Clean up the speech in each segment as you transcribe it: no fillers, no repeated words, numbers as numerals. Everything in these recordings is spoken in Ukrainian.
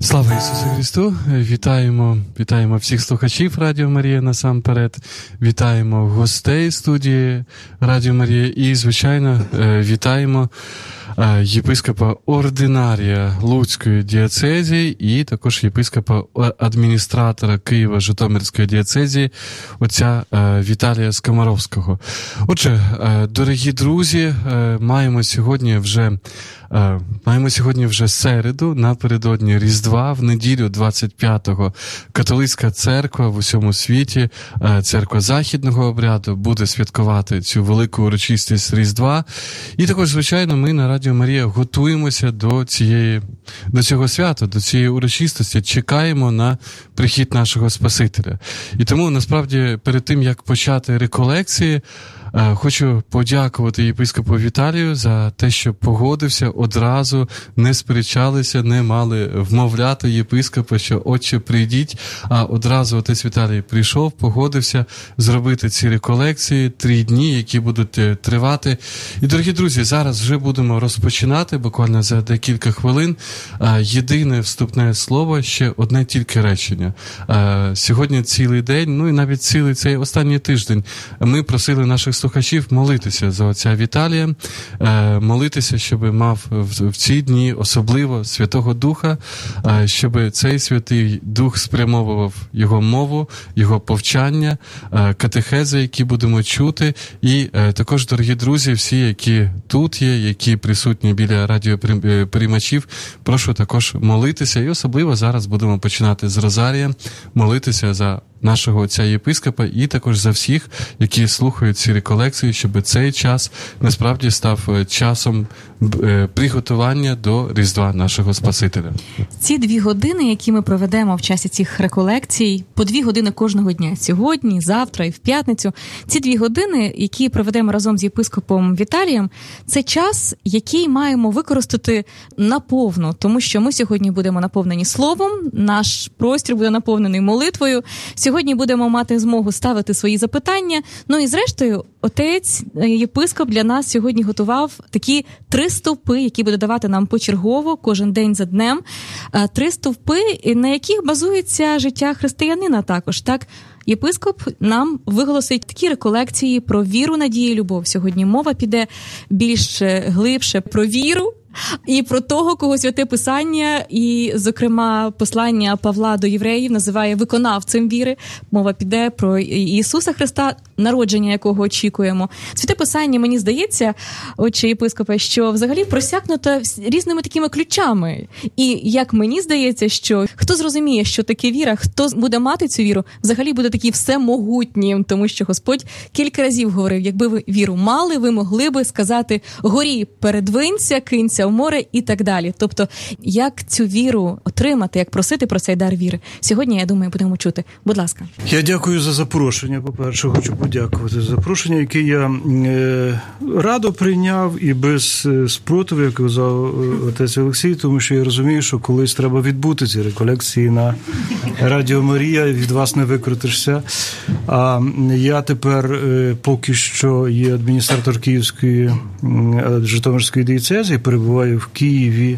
Слава Ісусу Христу! Вітаємо всіх слухачів Радіо Марія насамперед. Вітаємо гостей студії Радіо Марія і, звичайно, вітаємо єпископа ординарія Луцької дієцезії і також єпископа адміністратора Києво-Житомирської дієцезії отця Віталія Скомаровського. Отже, дорогі друзі, маємо сьогодні вже середу, напередодні Різдва, в неділю 25-го католицька церква в усьому світі, церква Західного обряду, буде святкувати цю велику урочистість Різдва. І також, звичайно, ми на Радіо Марія готуємося до цього свята, до цієї урочистості, чекаємо на прихід нашого Спасителя. І тому, насправді, перед тим, як почати реколекції, хочу подякувати єпископу Віталію за те, що погодився одразу, не сперечалися, не мали вмовляти єпископа, що «Отче, прийдіть», а одразу отець Віталій прийшов, погодився зробити ці реколекції 3 дні, які будуть тривати. І, дорогі друзі, зараз вже будемо розпочинати, буквально за декілька хвилин. Єдине вступне слово, ще одне тільки речення. Сьогодні цілий день, ну і навіть цілий цей останній тиждень ми просили наших слухачів молитися за отця Віталія, молитися, щоб мав в ці дні особливо Святого Духа, щоб цей Святий Дух спрямовував його мову, його повчання, катехези, які будемо чути. І також, дорогі друзі, всі, які тут є, які присутні біля радіоприймачів, прошу також молитися. І особливо зараз будемо починати з Розарія, молитися за нашого отця єпископа і також за всіх, які слухають ці реколекції, щоб цей час насправді став часом приготування до Різдва нашого Спасителя. Ці 2 години, які ми проведемо в часі цих реколекцій, по 2 години кожного дня, сьогодні, завтра і в п'ятницю, ці 2 години, які проведемо разом з єпископом Віталієм, це час, який маємо використати наповну, тому що ми сьогодні будемо наповнені словом, наш простір буде наповнений молитвою. Сьогодні будемо мати змогу ставити свої запитання. Ну і зрештою, отець, єпископ для нас сьогодні готував такі 3 стовпи, які буде давати нам почергово, кожен день за днем. 3 стовпи, на яких базується життя християнина також. Так, єпископ нам виголосить такі реколекції про віру, надію, любов. Сьогодні мова піде більш глибше про віру, і про того, кого Святе Писання, і, зокрема, послання Павла до євреїв називає виконавцем віри. Мова піде про Ісуса Христа, народження якого очікуємо. Святе Писання, мені здається, отче єпископе, що взагалі просякнуто різними такими ключами. І, як мені здається, що хто зрозуміє, що таке віра, хто буде мати цю віру, взагалі буде такий всемогутнім, тому що Господь кілька разів говорив, якби ви віру мали, ви могли би сказати горі передвинься, кинься в море і так далі. Тобто, як цю віру отримати, як просити про цей дар віри. Сьогодні, я думаю, будемо чути. Будь ласка. Я дякую за запрошення. По-перше, хочу подякувати за запрошення, яке я радо прийняв і без спротиву, як казав отець Олексій, тому що я розумію, що колись треба відбути ці реколекції на Радіо Марія, від вас не викрутишся. А я тепер поки що є адміністратор Київської Житомирської дієцезії, перебуваю в Києві,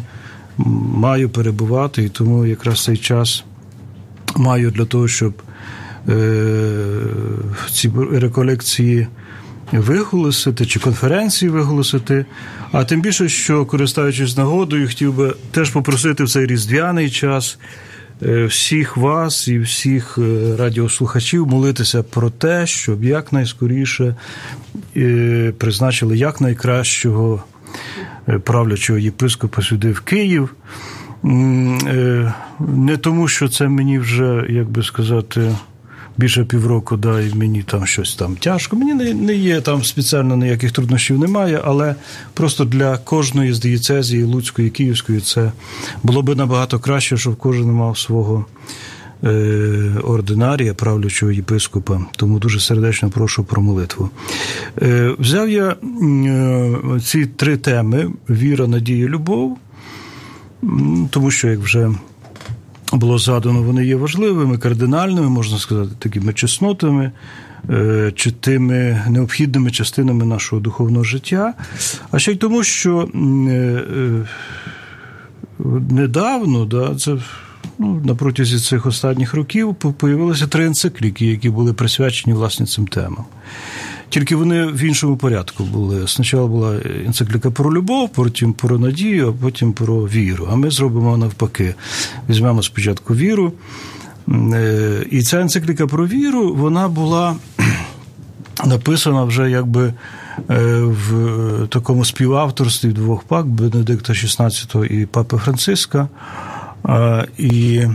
маю перебувати, і тому якраз цей час маю для того, щоб ці реколекції виголосити, чи конференції виголосити. А тим більше, що, користуючись нагодою, хотів би теж попросити в цей різдвяний час всіх вас і всіх радіослухачів молитися про те, щоб якнайскоріше призначили якнайкращого правлячого єпископа сюди в Київ. Не тому, що це мені вже, як би сказати, більше півроку, да, і мені там щось там тяжко. Мені не є там спеціально ніяких труднощів немає, але просто для кожної з дієцезії Луцької, Київської це було би набагато краще, щоб кожен мав свого ординарія, правлячого єпископа. Тому дуже сердечно прошу про молитву. Взяв я ці 3 теми – віра, надія, любов, тому що, як вже було згадано, вони є важливими, кардинальними, можна сказати, такими чеснотами, чи тими необхідними частинами нашого духовного життя. А ще й тому, що недавно, да, це на протязі цих останніх років появилися 3 енцикліки, які були присвячені, власне, цим темам. Тільки вони в іншому порядку були. Спочатку була енцикліка про любов, потім про надію, а потім про віру. А ми зробимо навпаки. Візьмемо спочатку віру. І ця енцикліка про віру, вона була написана вже якби в такому співавторстві 2 пап, Бенедикта XVI і Папи Франциска. І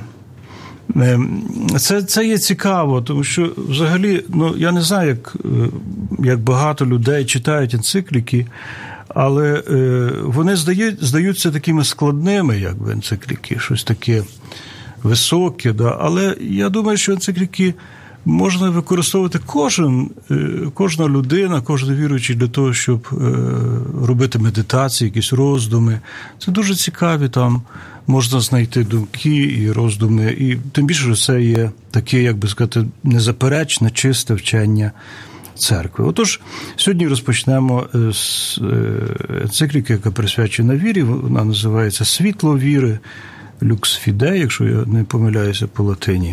це є цікаво, тому що взагалі, я не знаю, як багато людей читають енцикліки, але вони здаються такими складними, якби, енцикліки, щось таке високе, да? Але я думаю, що енцикліки можна використовувати кожна людина, кожен віруючий для того, щоб робити медитації, якісь роздуми. Це дуже цікаві, там можна знайти думки і роздуми. І тим більше, що це є таке, як би сказати, незаперечне, чисте вчення церкви. Отож, сьогодні розпочнемо з енцикліки, яка присвячена вірі. Вона називається «Світло віри», «Lux Fidei», якщо я не помиляюся по латині.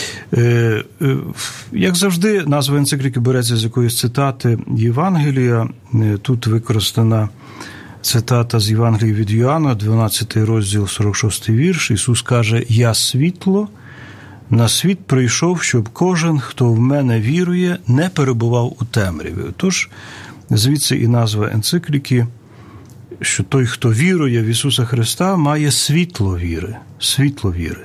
Як завжди, назва енцикліки береться з якоїсь цитати Євангелія. Тут використана цитата з Євангелія від Йоанна, 12 розділ, 46 вірш. Ісус каже: «Я світло, на світ прийшов, щоб кожен, хто в мене вірує, не перебував у темряві». Тож, звідси і назва енцикліки, що той, хто вірує в Ісуса Христа, має світло віри. Світло віри.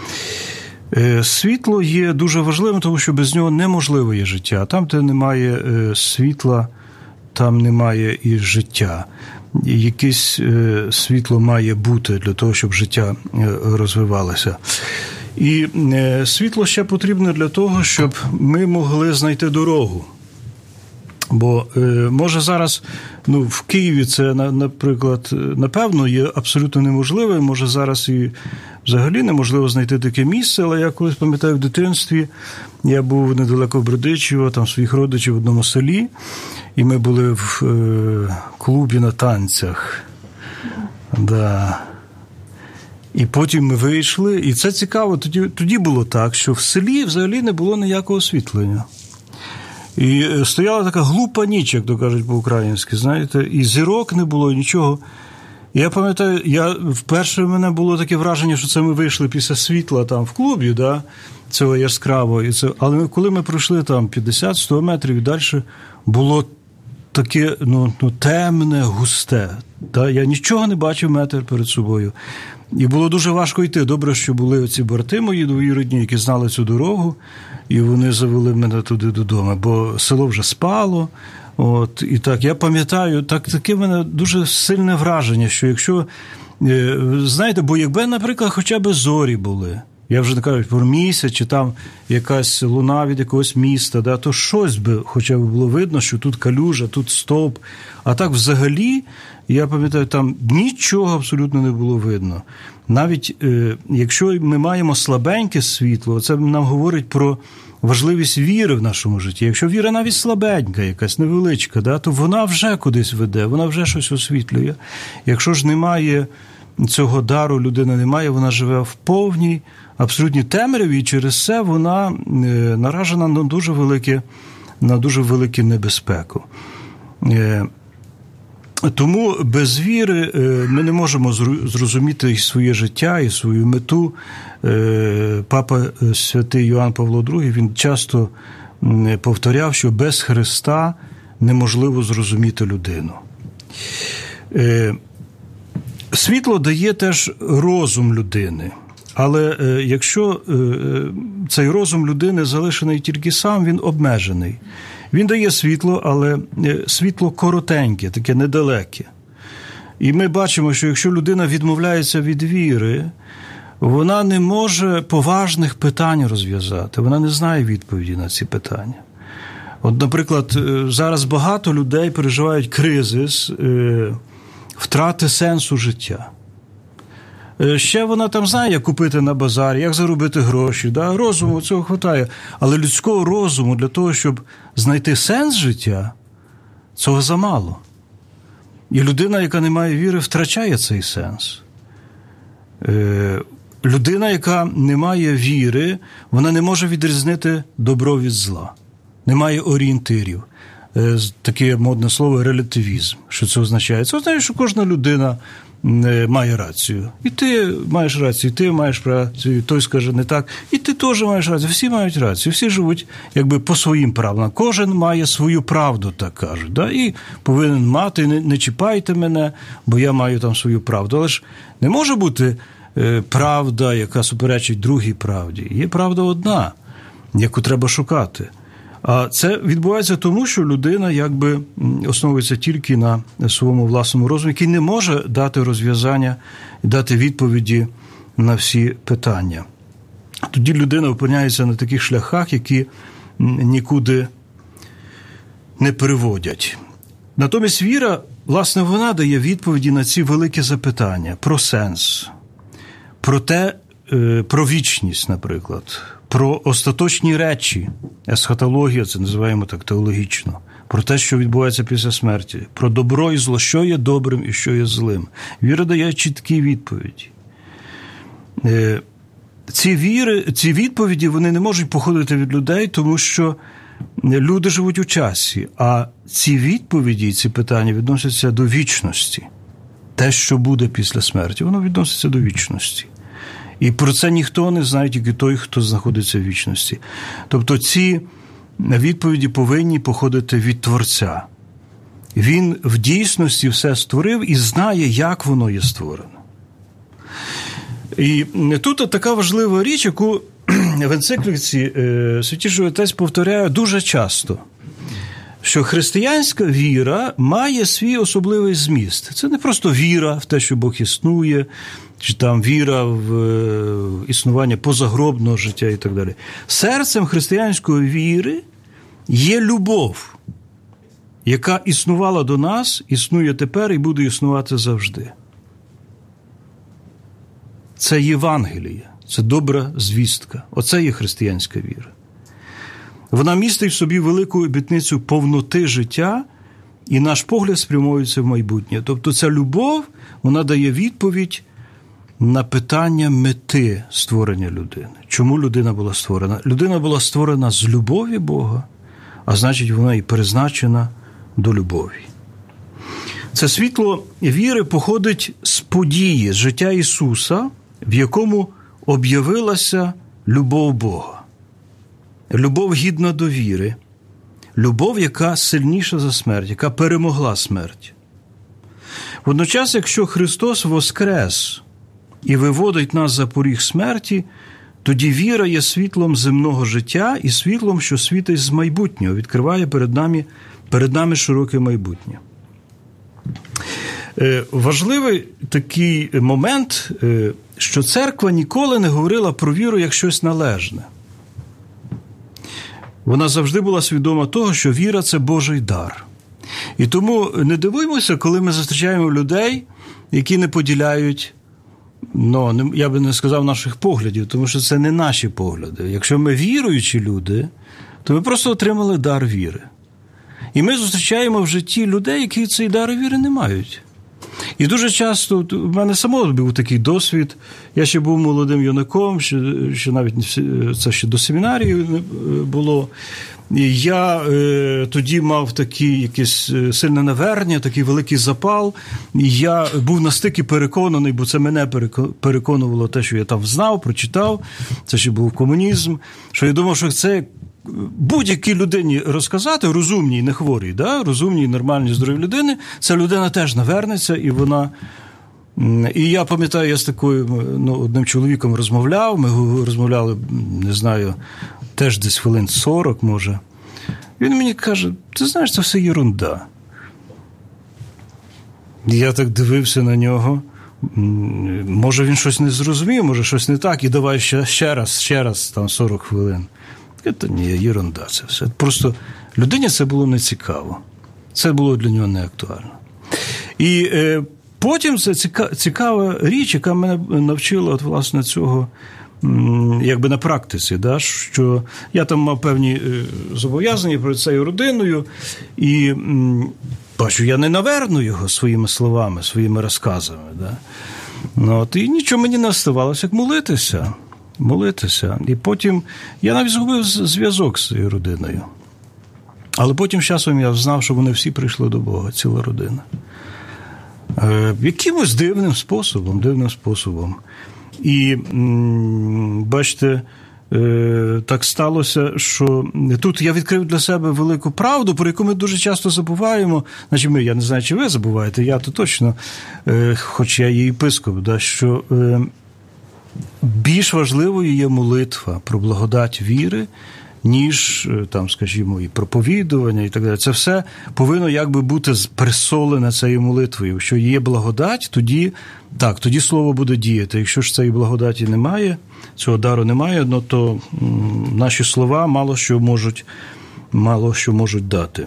Світло є дуже важливим, тому що без нього неможливо є життя. Там, де немає світла, там немає і життя. Якесь світло має бути для того, щоб життя розвивалося. І світло ще потрібно для того, щоб ми могли знайти дорогу. Бо, може, зараз в Києві це, наприклад, напевно, є абсолютно неможливо, може, зараз і взагалі неможливо знайти таке місце, але я колись пам'ятаю в дитинстві, я був недалеко в Бердичево, там своїх родичів в одному селі, і ми були в клубі на танцях. Да. І потім ми вийшли, і це цікаво, тоді було так, що в селі взагалі не було ніякого освітлення. І стояла така глупа ніч, як то кажуть по-українськи, знаєте, і зірок не було, нічого. І я пам'ятаю, вперше в мене було таке враження, що це ми вийшли після світла там в клубі, да, цього яскравого. Але коли ми пройшли там 50-100 метрів і далі, було таке темне, густе. Да? Я нічого не бачив метр перед собою. І було дуже важко йти. Добре, що були оці брати мої двоюрідні, які знали цю дорогу, і вони завели мене туди додому, бо село вже спало. І так, я пам'ятаю, таке в мене дуже сильне враження, що якщо, знаєте, бо якби, наприклад, хоча б зорі були, я вже не кажу про місяць, чи там якась луна від якогось міста, да, то щось би хоча б було видно, що тут калюжа, тут стовп. А так взагалі, я пам'ятаю, там нічого абсолютно не було видно. Навіть якщо ми маємо слабеньке світло, це нам говорить про важливість віри в нашому житті. Якщо віра навіть слабенька, якась невеличка, да, то вона вже кудись веде, вона вже щось освітлює. Якщо ж немає цього дару, людина не має, вона живе в повній, абсолютній темряві, і через це вона наражена на дуже велику небезпеку. Тому без віри ми не можемо зрозуміти і своє життя, і свою мету. Папа святий Йоанн Павло II, він часто повторяв, що без Христа неможливо зрозуміти людину. Світло дає теж розум людини. Але якщо цей розум людини залишений тільки сам, він обмежений. Він дає світло, але світло коротеньке, таке недалеке. І ми бачимо, що якщо людина відмовляється від віри, вона не може поважних питань розв'язати, вона не знає відповіді на ці питання. От, наприклад, зараз багато людей переживають кризис втрати сенсу життя. Ще вона там знає, як купити на базарі, як заробити гроші. Да? Розуму цього хватає. Але людського розуму для того, щоб знайти сенс життя, цього замало. І людина, яка не має віри, втрачає цей сенс. людина, яка не має віри, вона не може відрізнити добро від зла. Немає орієнтирів. Таке модне слово релятивізм. Що це означає? Це означає, що кожна людина має рацію. І ти маєш рацію, і ти маєш рацію, і той скаже не так, і ти теж маєш рацію. Всі мають рацію, всі живуть якби по своїм правилам. Кожен має свою правду, так кажуть. Да? І повинен мати, не чіпайте мене, бо я маю там свою правду. Але ж не може бути правда, яка суперечить другій правді. Є правда одна, яку треба шукати. А це відбувається тому, що людина якби основується тільки на своєму власному розумі, який не може дати розв'язання, дати відповіді на всі питання. Тоді людина опиняється на таких шляхах, які нікуди не приводять. Натомість віра, власне, вона дає відповіді на ці великі запитання про сенс, про те, про вічність, наприклад, про остаточні речі, есхатологія, це називаємо так теологічно, про те, що відбувається після смерті, про добро і зло, що є добрим і що є злим. Віра дає чіткі відповіді. Ці відповіді, вони не можуть походити від людей, тому що люди живуть у часі, а ці відповіді, ці питання відносяться до вічності. Те, що буде після смерті, воно відноситься до вічності. І про це ніхто не знає, тільки той, хто знаходиться в вічності. Тобто ці відповіді повинні походити від Творця. Він в дійсності все створив і знає, як воно є створено. І тут така важлива річ, яку в енцикліці Святіший Отець повторяє дуже часто, що християнська віра має свій особливий зміст. Це не просто віра в те, що Бог існує, чи там віра в існування позагробного життя і так далі. Серцем християнської віри є любов, яка існувала до нас, існує тепер і буде існувати завжди. Це Євангеліє, це добра звістка. Оце є християнська віра. Вона містить в собі велику обітницю повноти життя, і наш погляд спрямовується в майбутнє. Тобто ця любов, вона дає відповідь на питання мети створення людини. Чому людина була створена? Людина була створена з любові Бога, а значить, вона і призначена до любові. Це світло віри походить з події, з життя Ісуса, в якому об'явилася любов Бога. Любов гідна довіри, любов, яка сильніша за смерть, яка перемогла смерть. Водночас, якщо Христос воскрес і виводить нас за поріг смерті, тоді віра є світлом земного життя і світлом, що світить з майбутнього, відкриває перед нами широке майбутнє. Важливий такий момент, що церква ніколи не говорила про віру як щось належне. Вона завжди була свідома того, що віра – це Божий дар. І тому не дивуємося, коли ми зустрічаємо людей, які не поділяють, я би не сказав, наших поглядів, тому що це не наші погляди. Якщо ми віруючі люди, то ми просто отримали дар віри. І ми зустрічаємо в житті людей, які цей дар віри не мають. І дуже часто, в мене самого був такий досвід, я ще був молодим юнаком, ще навіть це ще до семінарії було. І я тоді мав такий якесь сильне навернення, такий великий запал. І я був настільки переконаний, бо це мене переконувало те, що я там знав, прочитав, це ще був комунізм, що я думав, що це будь-якій людині розказати, розумній, не хворій, да? Розумній, нормальній, здоровій людини, ця людина теж навернеться, і вона... І я пам'ятаю, я з такою одним чоловіком розмовляв, ми розмовляли, не знаю, теж десь хвилин 40, може. Він мені каже, ти знаєш, це все єрунда. Я так дивився на нього, може він щось не зрозумів, може щось не так, і давай ще раз, там 40 хвилин. Це ні, єрунда це все. Просто людині це було не цікаво. Це було для нього не актуально. І потім це цікава річ, яка мене навчила, власне, цього, якби на практиці, да, що я там мав певні зобов'язання перед цією родиною, і бачу, я не наверну його своїми словами, своїми розказами. Да. І нічого мені не оставалося, як молитися. І потім я навіть згубив зв'язок з цією родиною. Але потім з часом я знав, що вони всі прийшли до Бога, ціла родина. Якимось дивним способом. І, бачите, так сталося, що тут я відкрив для себе велику правду, про яку ми дуже часто забуваємо. Значить, я не знаю, чи ви забуваєте, я то точно, хоч я є єпископ, що більш важливою є молитва про благодать віри, ніж, там, скажімо, і проповідування, і так далі. Це все повинно якби бути присолене цією молитвою. Якщо є благодать, тоді слово буде діяти. Якщо ж цієї благодаті немає, цього дару немає, то наші слова мало що можуть дати.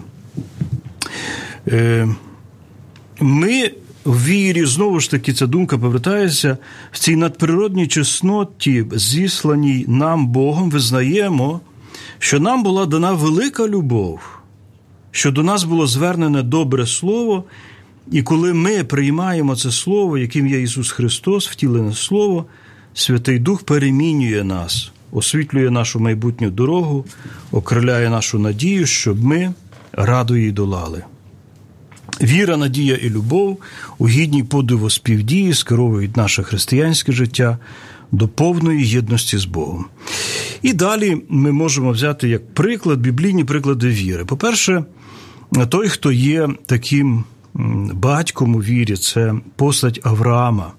Ми в вірі, знову ж таки, ця думка повертається, в цій надприродній чесноті, зісланій нам Богом, визнаємо, що нам була дана велика любов, що до нас було звернене добре слово, і коли ми приймаємо це слово, яким є Ісус Христос, втілене слово, Святий Дух перемінює нас, освітлює нашу майбутню дорогу, окриляє нашу надію, щоб ми радо її долали. Віра, надія і любов у гідній подиву співдії скеровують наше християнське життя до повної єдності з Богом. І далі ми можемо взяти як приклад біблійні приклади віри. По-перше, той, хто є таким батьком у вірі, це постать Авраама.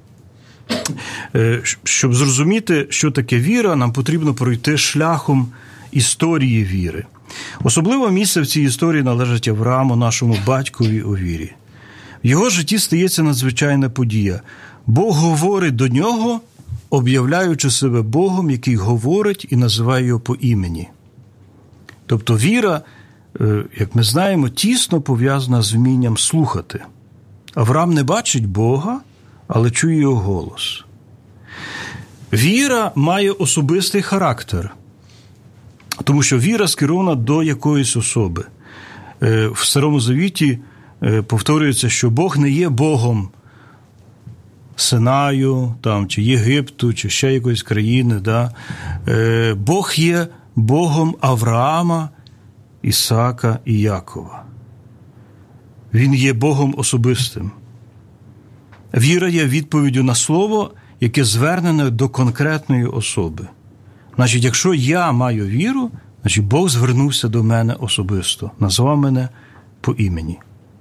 Щоб зрозуміти, що таке віра, нам потрібно пройти шляхом історії віри. Особливе місце в цій історії належить Аврааму, нашому батькові у вірі. В його житті стається надзвичайна подія. Бог говорить до нього, об'являючи себе Богом, який говорить і називає його по імені. Тобто віра, як ми знаємо, тісно пов'язана з вмінням слухати. Авраам не бачить Бога, але чує його голос. Віра має особистий характер, тому що віра скерована до якоїсь особи. В Старому Завіті повторюється, що Бог не є Богом Синаю, чи Єгипту, чи ще якоїсь країни. Бог є Богом Авраама, Ісаака і Якова. Він є Богом особистим. Віра є відповіддю на слово, яке звернене до конкретної особи. Значить, якщо я маю віру, значить Бог звернувся до мене особисто, назвав мене по імені.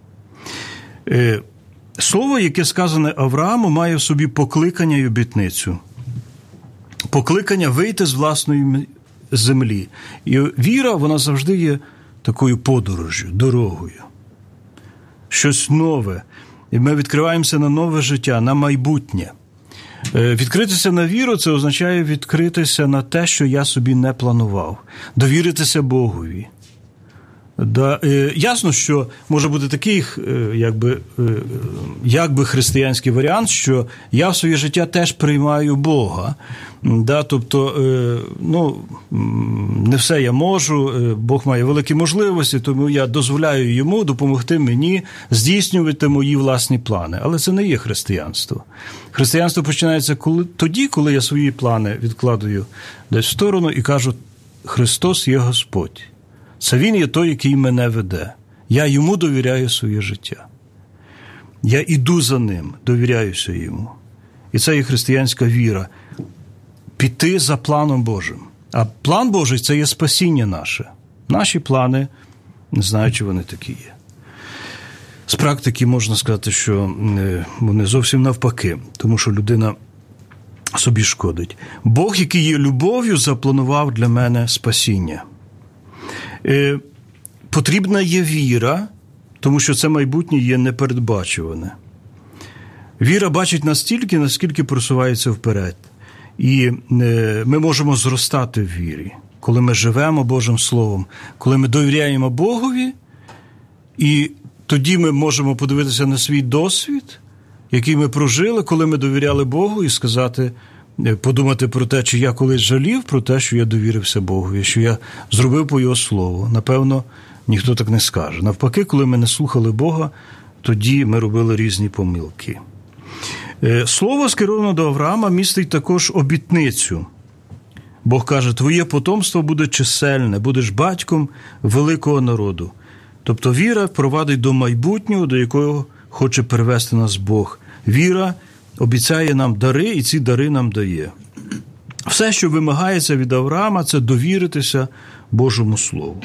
Слово, яке сказане Аврааму, має в собі покликання й обітницю. Покликання вийти з власної землі. І віра, вона завжди є такою подорожжю, дорогою. Щось нове. І ми відкриваємося на нове життя, на майбутнє. Відкритися на віру – це означає відкритися на те, що я собі не планував. Довіритися Богові. Ясно, що може бути такий якби християнський варіант, що я в своє життя теж приймаю Бога. Тобто, не все я можу, Бог має великі можливості, тому я дозволяю йому допомогти мені здійснювати мої власні плани. Але це не є християнство. Християнство починається тоді, коли я свої плани відкладаю десь в сторону і кажу, Христос є Господь. Це Він є той, який мене веде. Я йому довіряю своє життя. Я іду за ним, довіряюся йому. І це є християнська віра. Піти за планом Божим. А план Божий – це є спасіння наше. Наші плани, не знаю, чи вони такі є. З практики можна сказати, що вони зовсім навпаки, тому що людина собі шкодить. Бог, який є любов'ю, запланував для мене спасіння. Потрібна є віра, тому що це майбутнє є непередбачуване. Віра бачить настільки, наскільки просувається вперед. І ми можемо зростати в вірі, коли ми живемо Божим Словом, коли ми довіряємо Богові, і тоді ми можемо подивитися на свій досвід, який ми прожили, коли ми довіряли Богу, і сказати, подумати про те, чи я колись жалів про те, що я довірився Богові, що я зробив по Його Слову. Напевно, ніхто так не скаже. Навпаки, коли ми не слухали Бога, тоді ми робили різні помилки. Слово, скероване до Авраама, містить також обітницю. Бог каже, твоє потомство буде чисельне, будеш батьком великого народу. Тобто віра провадить до майбутнього, до якого хоче привести нас Бог. Віра обіцяє нам дари, і ці дари нам дає. Все, що вимагається від Авраама, це довіритися Божому Слову.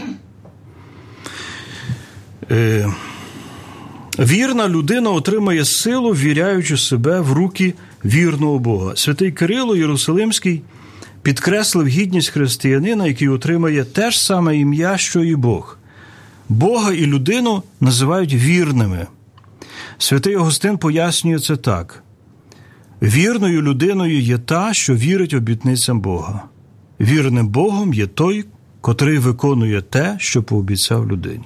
Вірна людина отримає силу, віряючи себе в руки вірного Бога. Святий Кирило Єрусалимський підкреслив гідність християнина, який отримає те ж саме ім'я, що і Бог. Бога і людину називають вірними. Святий Августин пояснює це так. Вірною людиною є та, що вірить обітницям Бога. Вірним Богом є той, котрий виконує те, що пообіцяв людині.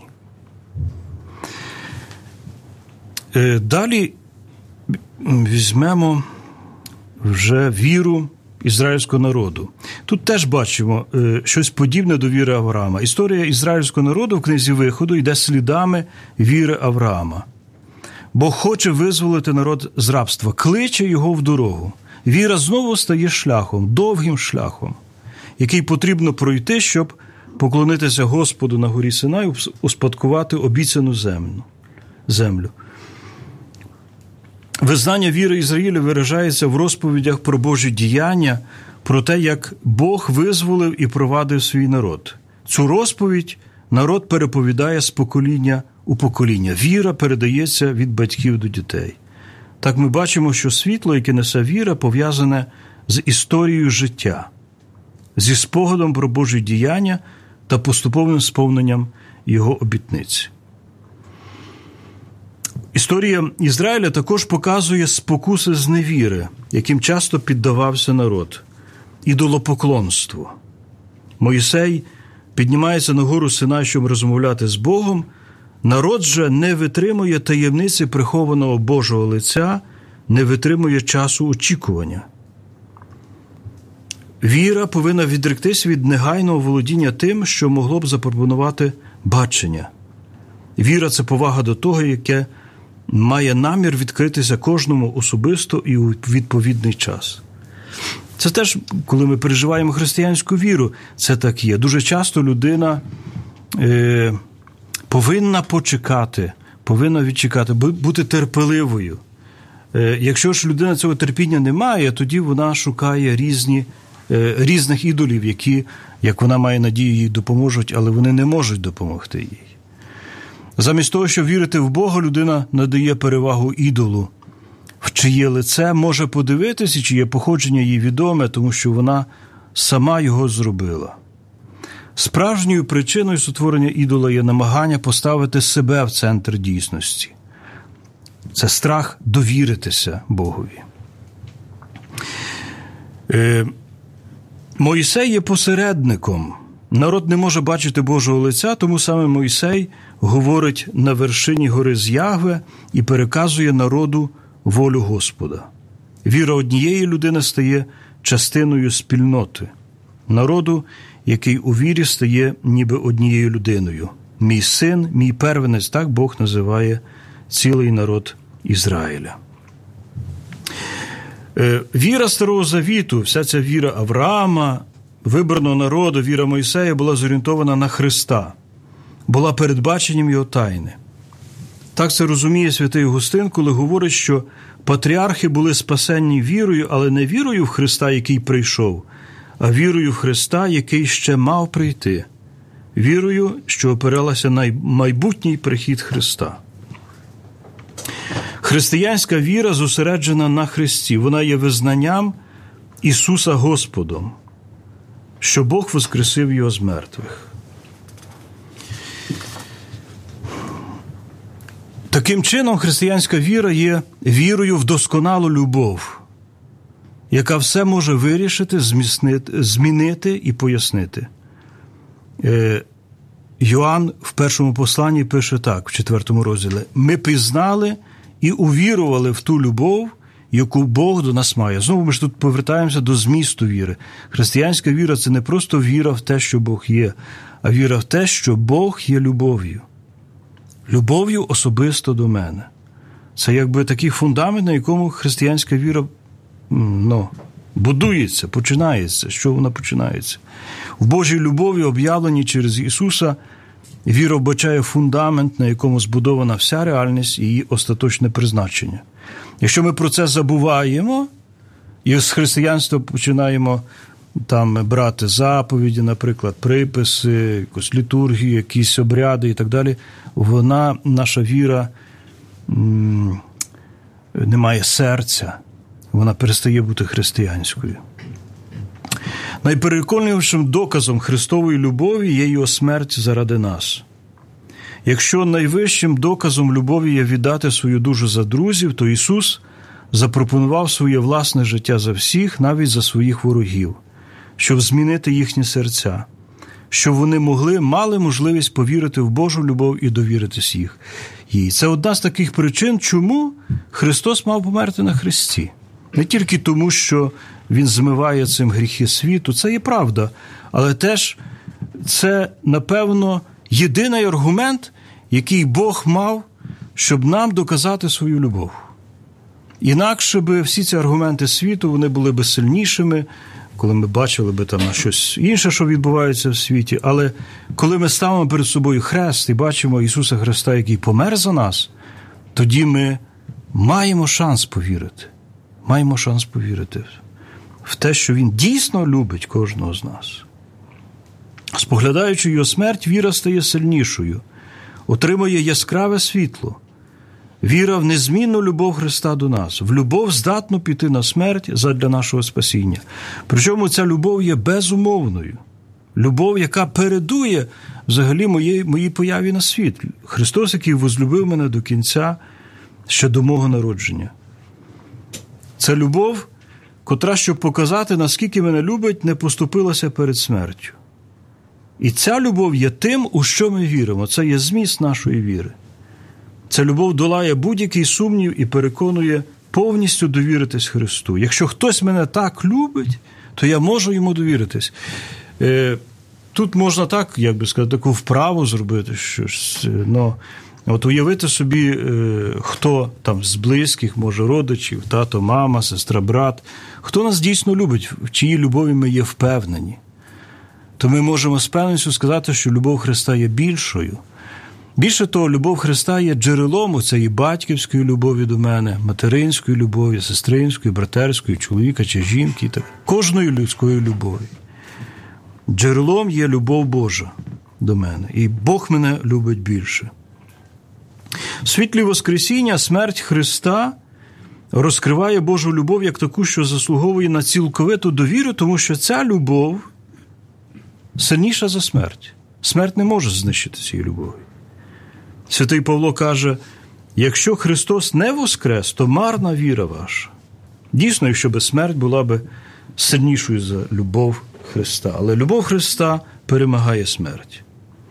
Далі візьмемо вже віру ізраїльського народу. Тут теж бачимо щось подібне до віри Авраама. Історія ізраїльського народу в книзі Виходу йде слідами віри Авраама. Бог хоче визволити народ з рабства, кличе його в дорогу. Віра знову стає шляхом, довгим шляхом, який потрібно пройти, щоб поклонитися Господу на горі Синай, успадкувати обіцяну землю. Визнання віри Ізраїля виражається в розповідях про Божі діяння, про те, як Бог визволив і провадив свій народ. Цю розповідь народ переповідає з покоління у покоління. Віра передається від батьків до дітей. Так ми бачимо, що світло, яке несе віра, пов'язане з історією життя, зі спогадом про Божі діяння та поступовим сповненням його обітниць. Історія Ізраїля також показує спокуси зневіри, яким часто піддавався народ, ідолопоклонство. Мойсей піднімається на гору Синай, щоб розмовляти з Богом. Народ же не витримує таємниці прихованого Божого лиця, не витримує часу очікування. Віра повинна відректись від негайного володіння тим, що могло б запропонувати бачення. Віра – це повага до того, яке має намір відкритися кожному особисто і у відповідний час. Це теж, коли ми переживаємо християнську віру, це так є. Дуже часто людина повинна почекати, повинна відчекати, бути терпеливою. Якщо ж людина цього терпіння не має, тоді вона шукає різних ідолів, які, як вона має надію, їй допоможуть, але вони не можуть допомогти їй. Замість того, щоб вірити в Бога, людина надає перевагу ідолу, в чиє лице може подивитися, і чиє походження їй відоме, тому що вона сама його зробила. Справжньою причиною сотворення ідола є намагання поставити себе в центр дійсності. Це страх довіритися Богові. Мойсей є посередником. Народ не може бачити Божого лиця, тому саме Мойсей говорить на вершині гори з Ягве і переказує народу волю Господа. Віра однієї людини стає частиною спільноти. Народу, який у вірі стає ніби однією людиною. Мій син, мій первенець, так Бог називає цілий народ Ізраїля. Віра Старого Завіту, вся ця віра Авраама, вибраного народу, віра Мойсея була зорієнтована на Христа, була передбаченням його тайни. Так це розуміє святий Августин, коли говорить, що патріархи були спасенні вірою, але не вірою в Христа, який прийшов, а вірою в Христа, який ще мав прийти. Вірою, що опиралася на майбутній прихід Христа. Християнська віра зосереджена на Христі. Вона є визнанням Ісуса Господом, що Бог воскресив його з мертвих. Таким чином, християнська віра є вірою в досконалу любов, яка все може вирішити, змінити і пояснити. Йоанн в першому посланні пише так, в 4 розділі: «Ми пізнали і увірували в ту любов, яку Бог до нас має». Знову ми ж тут повертаємося до змісту віри. Християнська віра – це не просто віра в те, що Бог є, а віра в те, що Бог є любов'ю. Любов'ю особисто до мене. Це якби такий фундамент, на якому християнська віра будується, починається. Що вона починається? В Божій любові, об'явленій через Ісуса, віра вбачає фундамент, на якому збудована вся реальність і її остаточне призначення. Якщо ми про це забуваємо, і з християнства починаємо там брати заповіді, наприклад, приписи, якусь літургію, якісь обряди і так далі, наша віра не має серця, вона перестає бути християнською. Найпереконливішим доказом Христової любові є Його смерть заради нас. Якщо найвищим доказом любові є віддати свою душу за друзів, то Ісус запропонував своє власне життя за всіх, навіть за своїх ворогів, щоб змінити їхні серця, щоб вони мали можливість повірити в Божу любов і довіритись їй. Це одна з таких причин, чому Христос мав померти на хресті. Не тільки тому, що Він змиває цим гріхи світу, це є правда, але теж це, напевно, єдиний аргумент, який Бог мав, щоб нам доказати свою любов. Інакше би всі ці аргументи світу, вони були б сильнішими, коли ми бачили б там щось інше, що відбувається в світі. Але коли ми ставимо перед собою хрест і бачимо Ісуса Христа, який помер за нас, тоді ми маємо шанс повірити. Маємо шанс повірити в те, що Він дійсно любить кожного з нас. Споглядаючи Його смерть, віра стає сильнішою, отримує яскраве світло. Віра в незмінну любов Христа до нас, в любов здатну піти на смерть задля нашого спасіння. Причому ця любов є безумовною. Любов, яка передує взагалі моїй появі на світ. Христос, який возлюбив мене до кінця, ще до мого народження. Це любов, котра, щоб показати, наскільки мене любить, не поступилася перед смертю. І ця любов є тим, у що ми віримо. Це є зміст нашої віри. Ця любов долає будь-який сумнів і переконує повністю довіритись Христу. Якщо хтось мене так любить, то я можу йому довіритись. Тут можна так, як би сказати, таку вправу зробити. От уявити собі, хто там з близьких, може родичів, тато, мама, сестра, брат, хто нас дійсно любить, в чиїй любові ми є впевнені. То ми можемо з певністю сказати, що любов Христа є більшою. Більше того, любов Христа є джерелом цієї батьківської любові до мене, материнської любові, сестринської, братерської, чоловіка чи жінки, так, кожної людської любові. Джерелом є любов Божа до мене, і Бог мене любить більше. В світлі Воскресіння смерть Христа розкриває Божу любов як таку, що заслуговує на цілковиту довіру, тому що ця любов сильніша за смерть. Смерть не може знищити цієї любові. Святий Павло каже, якщо Христос не воскрес, то марна віра ваша. Дійсно, якщо би смерть була би сильнішою за любов Христа. Але любов Христа перемагає смерть.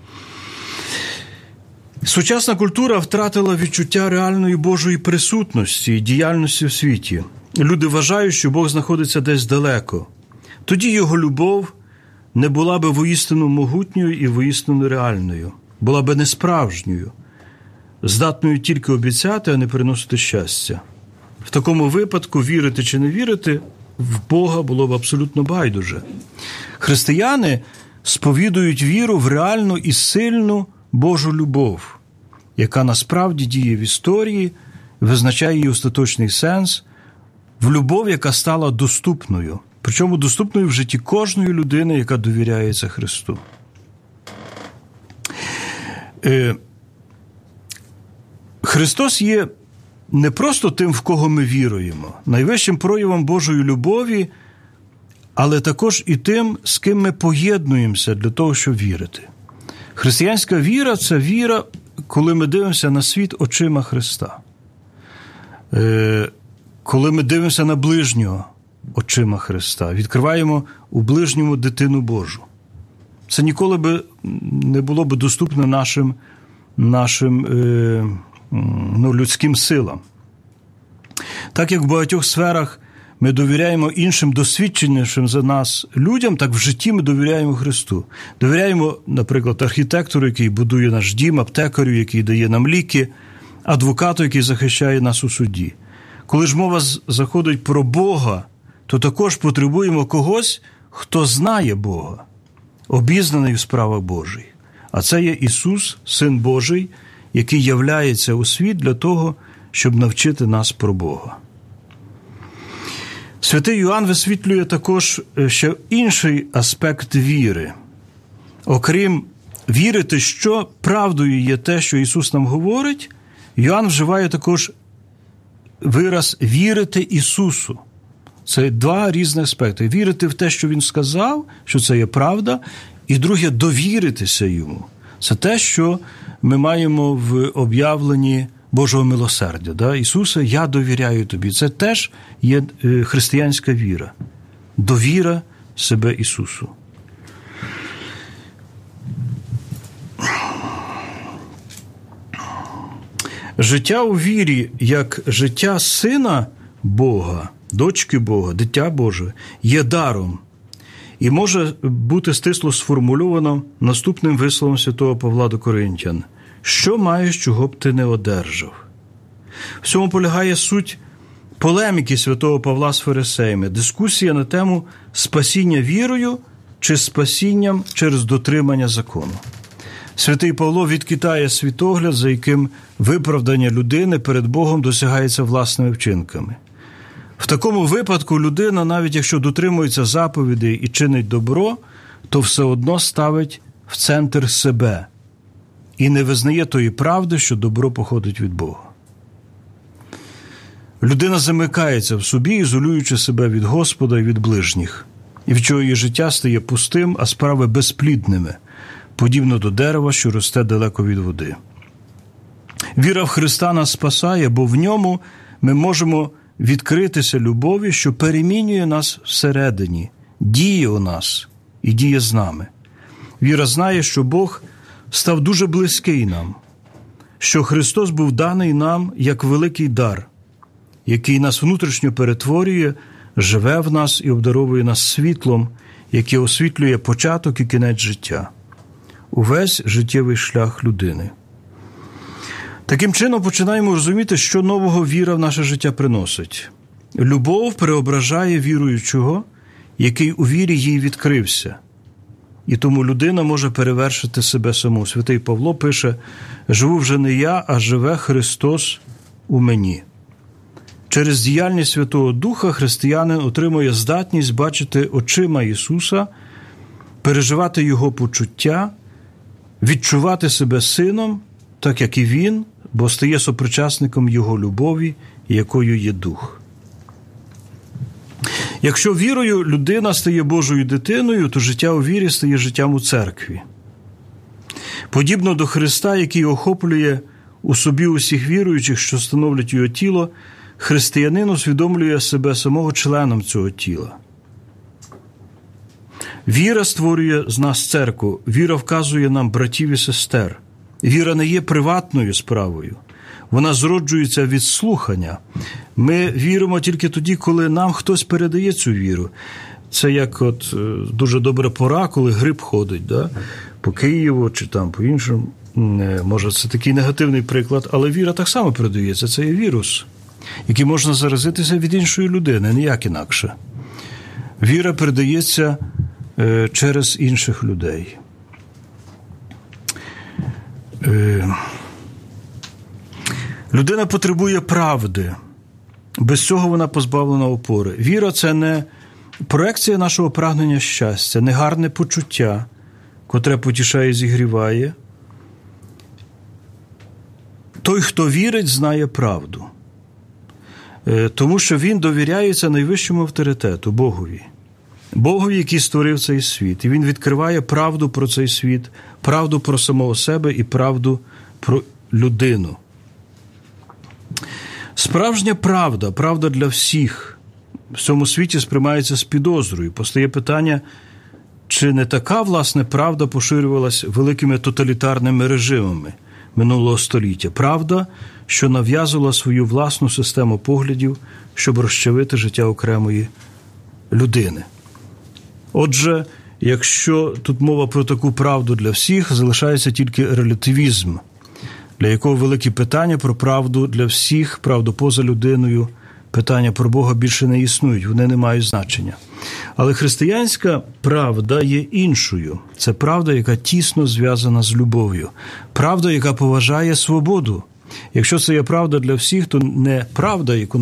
Сучасна культура втратила відчуття реальної Божої присутності і діяльності в світі. Люди вважають, що Бог знаходиться десь далеко. Тоді його любов не була би воістину могутньою і воістину реальною. Була би несправжньою, здатною тільки обіцяти, а не приносити щастя. В такому випадку вірити чи не вірити в Бога було б абсолютно байдуже. Християни сповідують віру в реальну і сильну Божу любов, яка насправді діє в історії, визначає її остаточний сенс, в любов, яка стала доступною. Причому доступною в житті кожної людини, яка довіряється Христу. Христос є не просто тим, в кого ми віруємо, найвищим проявом Божої любові, але також і тим, з ким ми поєднуємося для того, щоб вірити. Християнська віра – це віра, коли ми дивимося на світ очима Христа. Коли ми дивимося на ближнього очима Христа, відкриваємо у ближньому дитину Божу. Це ніколи би не було б доступне нашим людським силам. Так як в багатьох сферах ми довіряємо іншим досвідченішим за нас людям, так в житті ми довіряємо Христу. Довіряємо, наприклад, архітектору, який будує наш дім, аптекарю, який дає нам ліки, адвокату, який захищає нас у суді. Коли ж мова заходить про Бога, то також потребуємо когось, хто знає Бога, обізнаний в справах Божих. А це є Ісус, Син Божий, який являється у світ для того, щоб навчити нас про Бога. Святий Йоанн висвітлює також ще інший аспект віри. Окрім вірити, що правдою є те, що Ісус нам говорить, Йоанн вживає також вираз «вірити Ісусу». Це два різні аспекти. Вірити в те, що Він сказав, що це є правда, і друге – довіритися Йому. Це те, що ми маємо в об'явленні Божого милосердя. Да? Ісусе, я довіряю Тобі. Це теж є християнська віра. Довіра себе Ісусу. Життя у вірі, як життя Сина Бога, дочки Бога, дитя Боже, є даром і може бути стисло сформульовано наступним висловом святого Павла до Коринтян. Що маєш, чого б ти не одержав? В цьому полягає суть полеміки святого Павла з фарисеями, дискусія на тему спасіння вірою чи спасінням через дотримання закону. Святий Павло відкидає світогляд, за яким виправдання людини перед Богом досягається власними вчинками. В такому випадку людина, навіть якщо дотримується заповідей і чинить добро, то все одно ставить в центр себе і не визнає тої правди, що добро походить від Бога. Людина замикається в собі, ізолюючи себе від Господа і від ближніх, і в чого її життя стає пустим, а справи безплідними, подібно до дерева, що росте далеко від води. Віра в Христа нас спасає, бо в ньому ми можемо відкритися любові, що перемінює нас всередині, діє у нас і діє з нами. Віра знає, що Бог став дуже близький нам, що Христос був даний нам як великий дар, який нас внутрішньо перетворює, живе в нас і обдаровує нас світлом, яке освітлює початок і кінець життя, увесь життєвий шлях людини. Таким чином починаємо розуміти, що нового віра в наше життя приносить. Любов преображає віруючого, який у вірі їй відкрився. І тому людина може перевершити себе саму. Святий Павло пише: «Живу вже не я, а живе Христос у мені». Через діяльність Святого Духа християнин отримує здатність бачити очима Ісуса, переживати Його почуття, відчувати себе сином, так як і Він, бо стає сопричасником Його любові, якою є Дух. Якщо вірою людина стає Божою дитиною, то життя у вірі стає життям у церкві. Подібно до Христа, який охоплює у собі усіх віруючих, що становлять його тіло, християнин усвідомлює себе самого членом цього тіла. Віра створює з нас церкву, віра вказує нам братів і сестер. Віра не є приватною справою. Вона зроджується від слухання. Ми віримо тільки тоді, коли нам хтось передає цю віру. Це як дуже добра пора, коли грип ходить, да? По Києву чи там по іншому. Може, це такий негативний приклад, але віра так само передається. Це є вірус, який можна заразитися від іншої людини, ніяк інакше. Віра передається через інших людей. Людина потребує правди. Без цього вона позбавлена опори. Віра – це не проекція нашого прагнення щастя, не гарне почуття, котре потішає і зігріває. Той, хто вірить, знає правду. Тому що він довіряється найвищому авторитету – Богові. Богові, який створив цей світ. І він відкриває правду про цей світ, правду про самого себе і правду про людину. Справжня правда, правда для всіх, в цьому світі сприймається з підозрою. Постає питання, чи не така, власне, правда поширювалась великими тоталітарними режимами минулого століття. Правда, що нав'язувала свою власну систему поглядів, щоб розчавити життя окремої людини. Отже, якщо тут мова про таку правду для всіх, залишається тільки релятивізм. для якого великі питання про правду для всіх, правду поза людиною, питання про Бога більше не існують, вони не мають значення. Але християнська правда є іншою. Це правда, яка тісно зв'язана з любов'ю. Правда, яка поважає свободу. Якщо це є правда для всіх, то не правда, яку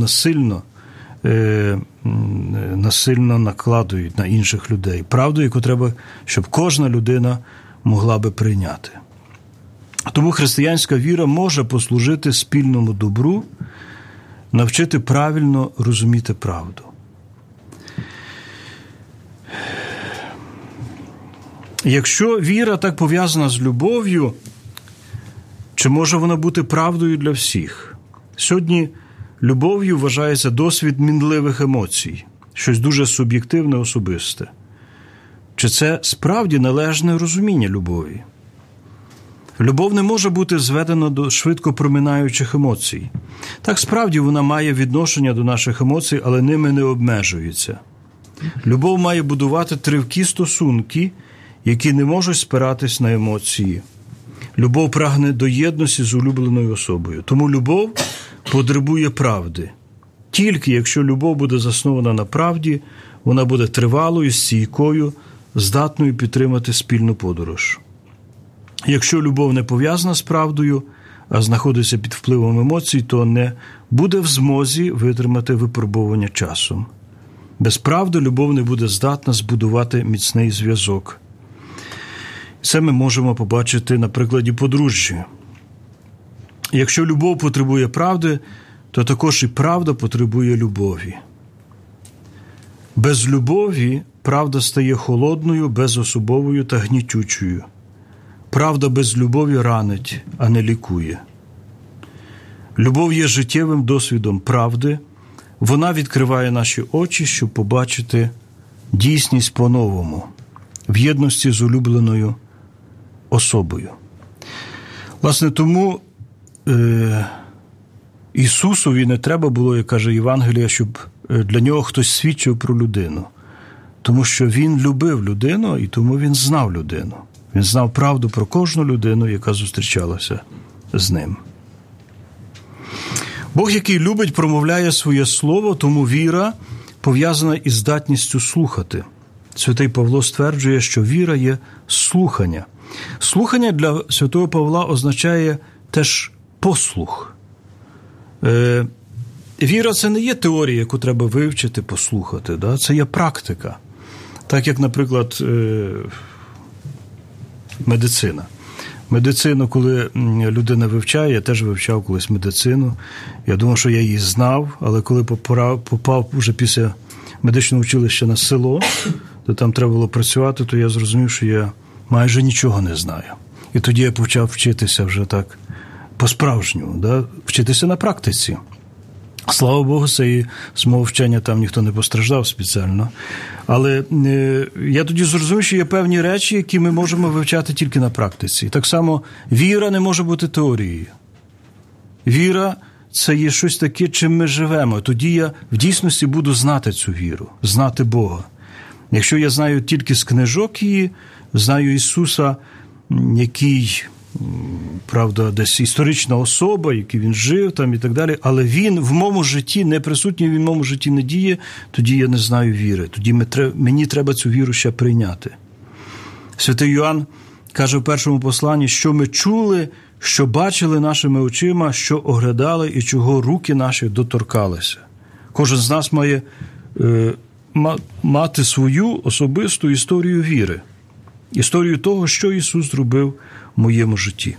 насильно накладують на інших людей. Правду, яку треба, щоб кожна людина могла би прийняти. Тому християнська віра може послужити спільному добру, навчити правильно розуміти правду. Якщо віра так пов'язана з любов'ю, чи може вона бути правдою для всіх? Сьогодні любов'ю вважається досвід мінливих емоцій, щось дуже суб'єктивне, особисте. Чи це справді належне розуміння любові? Любов не може бути зведена до швидко проминаючих емоцій. Так, справді, вона має відношення до наших емоцій, але ними не обмежується. Любов має будувати тривкі стосунки, які не можуть спиратись на емоції. Любов прагне до єдності з улюбленою особою. Тому любов потребує правди. Тільки якщо любов буде заснована на правді, вона буде тривалою, стійкою, здатною підтримати спільну подорож. Якщо любов не пов'язана з правдою, а знаходиться під впливом емоцій, то не буде в змозі витримати випробування часом. Без правди любов не буде здатна збудувати міцний зв'язок. Це ми можемо побачити на прикладі подружжя. Якщо любов потребує правди, то також і правда потребує любові. Без любові правда стає холодною, безособовою та гнітючою. Правда без любові ранить, а не лікує. Любов є життєвим досвідом правди. Вона відкриває наші очі, щоб побачити дійсність по-новому, в єдності з улюбленою особою. Власне, тому Ісусові не треба було, як каже Євангелія, щоб для нього хтось свідчив про людину. Тому що він любив людину, і тому він знав людину. Він знав правду про кожну людину, яка зустрічалася з ним. Бог, який любить, промовляє своє слово, тому віра пов'язана із здатністю слухати. Святий Павло стверджує, що віра є слухання. Слухання для святого Павла означає теж послух. Віра – це не є теорія, яку треба вивчити, послухати. Да? Це є практика. Так як, наприклад, медицина. Медицину, коли людина вивчає, я теж вивчав колись медицину. Я думав, що я її знав, але коли попав вже після медичного училища на село, то там треба було працювати, то я зрозумів, що я майже нічого не знаю. І тоді я почав вчитися вже так по-справжньому, да? Вчитися на практиці. Слава Богу, з мого вчення там ніхто не постраждав спеціально. Але я тоді зрозумів, що є певні речі, які ми можемо вивчати тільки на практиці. Так само віра не може бути теорією. Віра – це є щось таке, чим ми живемо. Тоді я в дійсності буду знати цю віру, знати Бога. Якщо я знаю тільки з книжок її, знаю Ісуса, який, правда, десь історична особа, який він жив там і так далі, але він в моєму житті не присутній, він в моєму житті не діє, тоді я не знаю віри. Тоді мені треба цю віру ще прийняти. Святий Йоанн каже в першому посланні, що ми чули, що бачили нашими очима, що оглядали і чого руки наші доторкалися. Кожен з нас має мати свою особисту історію віри. Історію того, що Ісус зробив в моєму житті.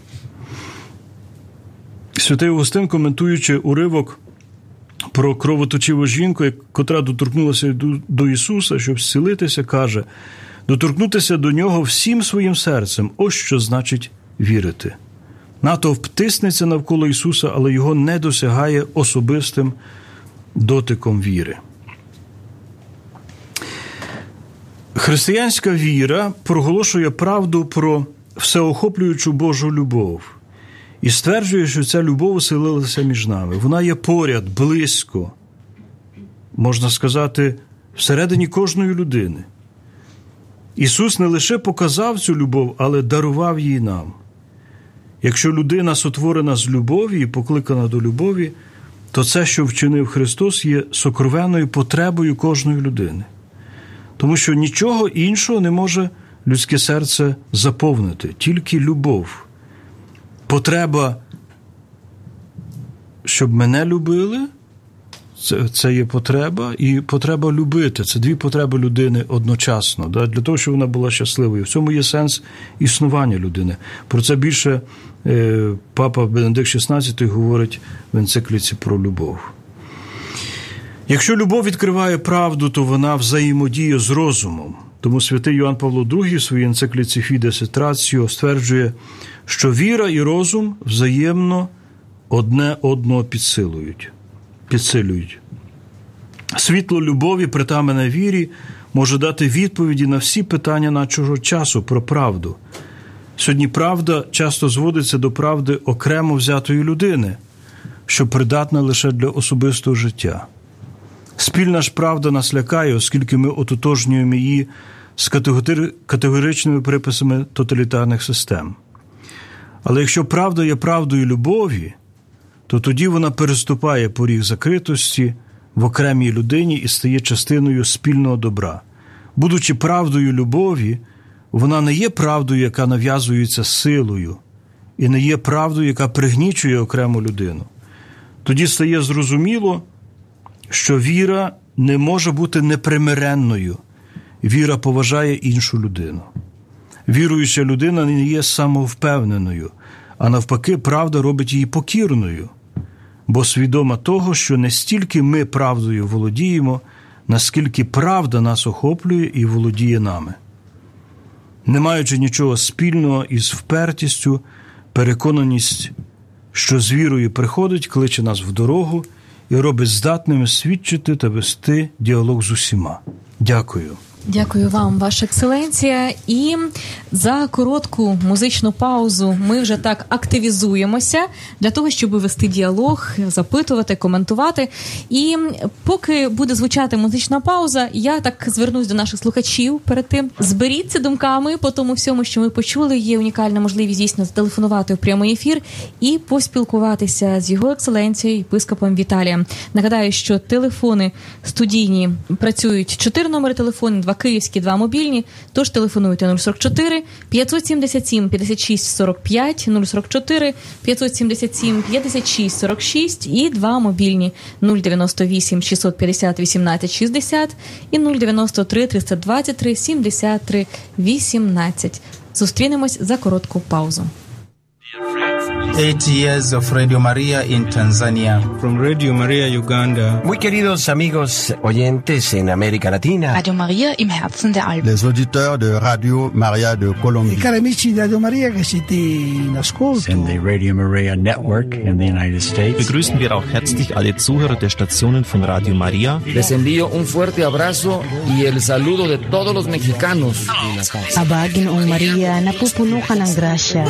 Святий Августин, коментуючи уривок про кровоточиву жінку, котра доторкнулася до Ісуса, щоб зцілитися, каже: доторкнутися до Нього всім своїм серцем. Ось що значить вірити. Натовп тиснеться навколо Ісуса, але його не досягає особистим дотиком віри. Християнська віра проголошує правду про всеохоплюючу Божу любов і стверджує, що ця любов оселилася між нами. Вона є поряд, близько, можна сказати, всередині кожної людини. Ісус не лише показав цю любов, але дарував її нам. Якщо людина сотворена з любові і покликана до любові, то це, що вчинив Христос, є сокровенною потребою кожної людини. Тому що нічого іншого не може людське серце заповнити, тільки любов. Потреба, щоб мене любили, це є потреба, і потреба любити. Це дві потреби людини одночасно, для того, щоб вона була щасливою. В цьому є сенс існування людини. Про це більше папа Бенедикт XVI говорить в енцикліці про любов. Якщо любов відкриває правду, то вона взаємодіє з розумом. Тому святий Йоанн Павло II в своїй енцикліці Fides et Ratio стверджує, що віра і розум взаємно одне одного підсилюють. Світло любові, притаманне вірі, може дати відповіді на всі питання нашого часу про правду. Сьогодні правда часто зводиться до правди окремо взятої людини, що придатна лише для особистого життя. Спільна ж правда нас лякає, оскільки ми ототожнюємо її з категоричними приписами тоталітарних систем. Але якщо правда є правдою любові, то тоді вона переступає поріг закритості в окремій людині і стає частиною спільного добра. Будучи правдою любові, вона не є правдою, яка нав'язується силою, і не є правдою, яка пригнічує окрему людину. Тоді стає зрозуміло, що віра не може бути непримиренною. Віра поважає іншу людину. Віруюча людина не є самовпевненою, а навпаки, правда робить її покірною, бо свідома того, що не стільки ми правдою володіємо, наскільки правда нас охоплює і володіє нами. Не маючи нічого спільного із впертістю, переконаність, що з вірою приходить, кличе нас в дорогу і робить здатними свідчити та вести діалог з усіма. Дякую. Дякую вам, Ваша Екселенція. І за коротку музичну паузу ми вже так активізуємося для того, щоб вести діалог, запитувати, коментувати. І поки буде звучати музична пауза, я так звернусь до наших слухачів перед тим. Зберіться думками по тому всьому, що ми почули. Є унікальна можливість дійсно зателефонувати в прямий ефір і поспілкуватися з його екселенцією, єпископом Віталієм. Нагадаю, що телефони студійні працюють 4 номери телефонів, 2 київські, 2 мобільні, тож телефонуйте 044 577 56 45, 044 577 56 46 і 2 мобільні 098 650 18 60 і 093 323 73 18. Зустрінемось за коротку паузу. 8 years of Radio Maria in Tanzania. From Radio Maria Uganda. Muy queridos amigos oyentes en América Latina. Radio Maria im Herzen der Alpen. Les auditeurs de Radio Maria de Colombie. I cari amici di Radio Maria che siete in ascolto. And the Radio Maria Network in the United States. Begrüßen wir auch herzlich alle Zuhörer der Stationen von Radio Maria. Les envío un fuerte abrazo y el saludo de todos los mexicanos. Abagin ang Maria na pupuno ka ng grasya.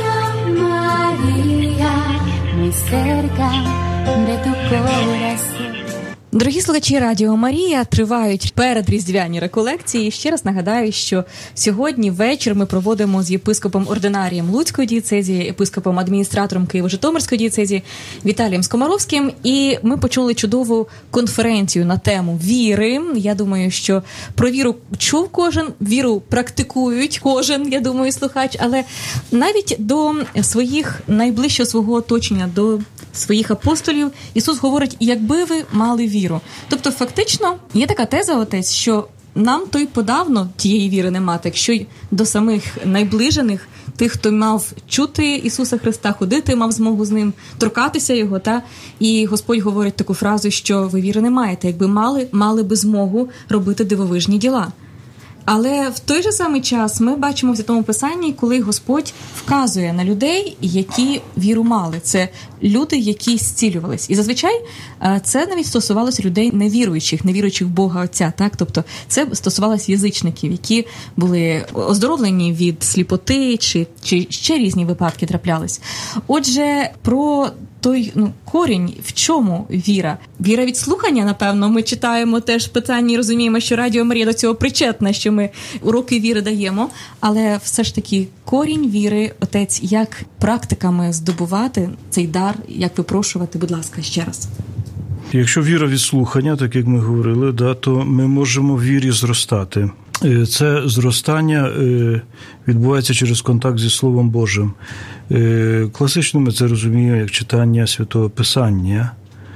Дорогі слухачі Радіо Марія, тривають передріздвяні реколекції. Ще раз нагадаю, що сьогодні вечір ми проводимо з єпископом ординарієм Луцької дієцезії, єпископом адміністратором Києво-Житомирської дієцезії Віталієм Скомаровським. І ми почули чудову конференцію на тему віри. Я думаю, що про віру чув кожен, віру практикують кожен, я думаю, слухач. Але навіть до своїх найближчого свого оточення, до своїх апостолів, Ісус говорить, якби ви мали віру. Тобто, фактично, є така теза, отець, що нам то й подавно тієї віри не мати, якщо й до самих найближених, тих, хто мав чути Ісуса Христа, ходити, мав змогу з ним, торкатися Його, та? І Господь говорить таку фразу, що ви віри не маєте. Якби мали би змогу робити дивовижні діла. Але в той же самий час ми бачимо в Святому Писанні, коли Господь вказує на людей, які віру мали. Це люди, які зцілювались. І зазвичай це навіть стосувалося людей невіруючих в Бога Отця. Так? Тобто це стосувалося язичників, які були оздоровлені від сліпоти чи ще різні випадки траплялись. Отже, про той корінь, в чому віра? Віра від слухання, напевно. Ми читаємо теж питання і розуміємо, що Радіо Марія до цього причетна, що ми уроки віри даємо. Але все ж таки корінь віри, отець, як практиками здобувати цей дар, як випрошувати, будь ласка, ще раз. Якщо віра від слухання, так як ми говорили, то ми можемо в вірі зростати. Це зростання відбувається через контакт зі Словом Божим. Класично ми це розуміємо як читання Святого Писання.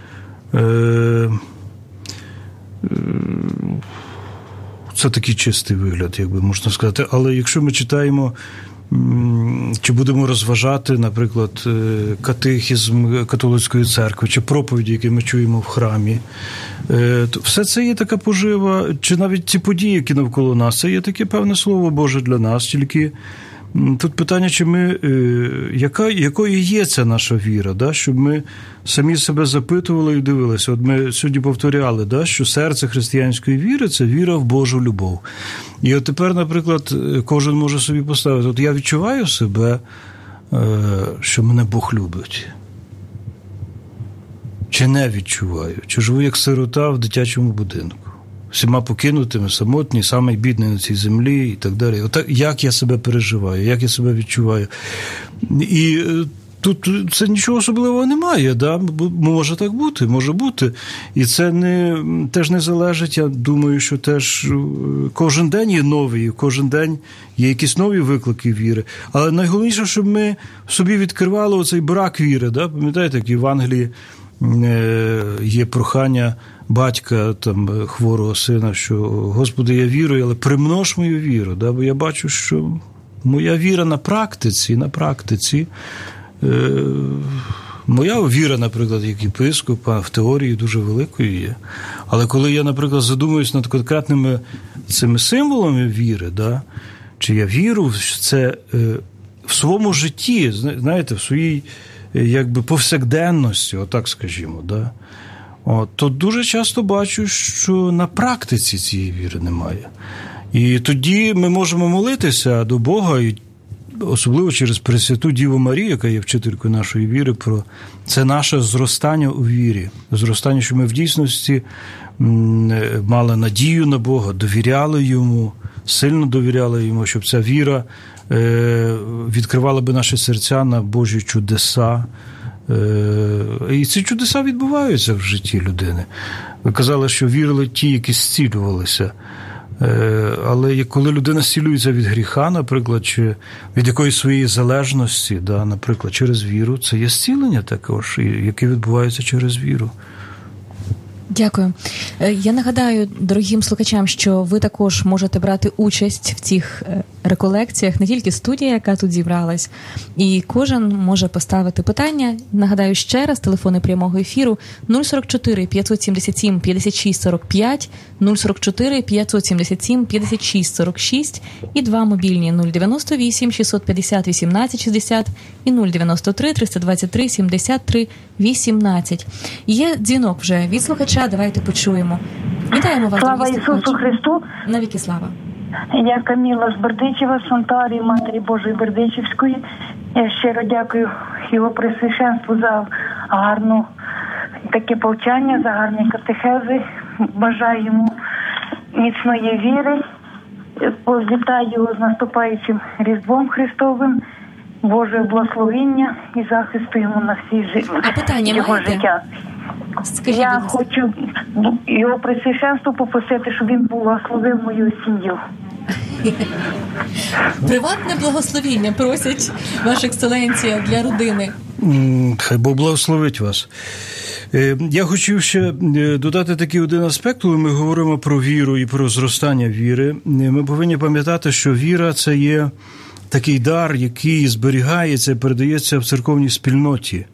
Це такий чистий вигляд, як би можна сказати. Але якщо ми читаємо, чи будемо розважати, наприклад, катехізм католицької церкви, чи проповіді, які ми чуємо в храмі, то все це є така пожива, чи навіть ці події, які навколо нас, це є таке певне Слово Боже для нас, тільки тут питання, чи ми, якою є ця наша віра, да? Щоб ми самі себе запитували і дивилися. От ми сьогодні повторяли, да? Що серце християнської віри – це віра в Божу любов. І от тепер, наприклад, кожен може собі поставити, от я відчуваю себе, що мене Бог любить. Чи не відчуваю? Чи живу як сирота в дитячому будинку? Всіма покинутими, самотні, самий бідний на цій землі і так далі. Отак, як я себе переживаю, як я себе відчуваю. І тут це нічого особливого немає, да? Може так бути, може бути. І це теж не залежить, я думаю, що теж кожен день є новий, кожен день є якісь нові виклики віри. Але найголовніше, щоб ми собі відкривали оцей брак віри. Да? Пам'ятаєте, як в Євангелії є прохання батька хворого сина, що «Господи, я вірую, але примнож мою віру». Да? Бо я бачу, що моя віра на практиці, моя віра, наприклад, як єпископа, в теорії дуже великою є. Але коли я, наприклад, задумуюсь над конкретними цими символами віри, да? Чи я вірю в це в своєму житті, знаєте, в своїй якби повсякденності, отак скажімо, да? То дуже часто бачу, що на практиці цієї віри немає. І тоді ми можемо молитися до Бога, і особливо через Пресвяту Діву Марію, яка є вчителькою нашої віри, про це наше зростання у вірі. Зростання, що ми в дійсності мали надію на Бога, довіряли Йому, сильно довіряли Йому, щоб ця віра відкривала би наші серця на Божі чудеса. І ці чудеса відбуваються в житті людини. Ви казали, що вірили ті, які зцілювалися. Але коли людина зцілюється від гріха, наприклад, чи від якоїсь своєї залежності, да, наприклад, через віру, це є зцілення також, яке відбувається через віру. Дякую. Я нагадаю дорогим слухачам, що ви також можете брати участь в цих реколекціях, не тільки студія, яка тут зібралась, і кожен може поставити питання. Нагадаю ще раз, телефони прямого ефіру 044 577 56 45, 044 577 56 46 і два мобільні 098 650 18 60 і 093 323 73 18. Є дзвінок вже від слухача, давайте почуємо. Вітаємо вас. Слава Ісусу Христу! Навіки слава! Я Каміла з Бердичева, Сонтарії, Матері Божої Бердичівської. Я щиро дякую Його Пресвященству за гарну таке повчання, за гарні катехези. Бажаю йому міцної віри. Вітаю його з наступаючим Різдвом Христовим, Божого благословення і захисту йому на всі його життя. Скажіть, я хочу Його Пресвященство попросити, щоб він благословив мою сім'ю. Приватне благословіння просять, Ваша Екселенція, для родини. Хай Бог благословить вас. Я хотів ще додати такий один аспект, коли ми говоримо про віру і про зростання віри. Ми повинні пам'ятати, що віра – це є такий дар, який зберігається і передається в церковній спільноті.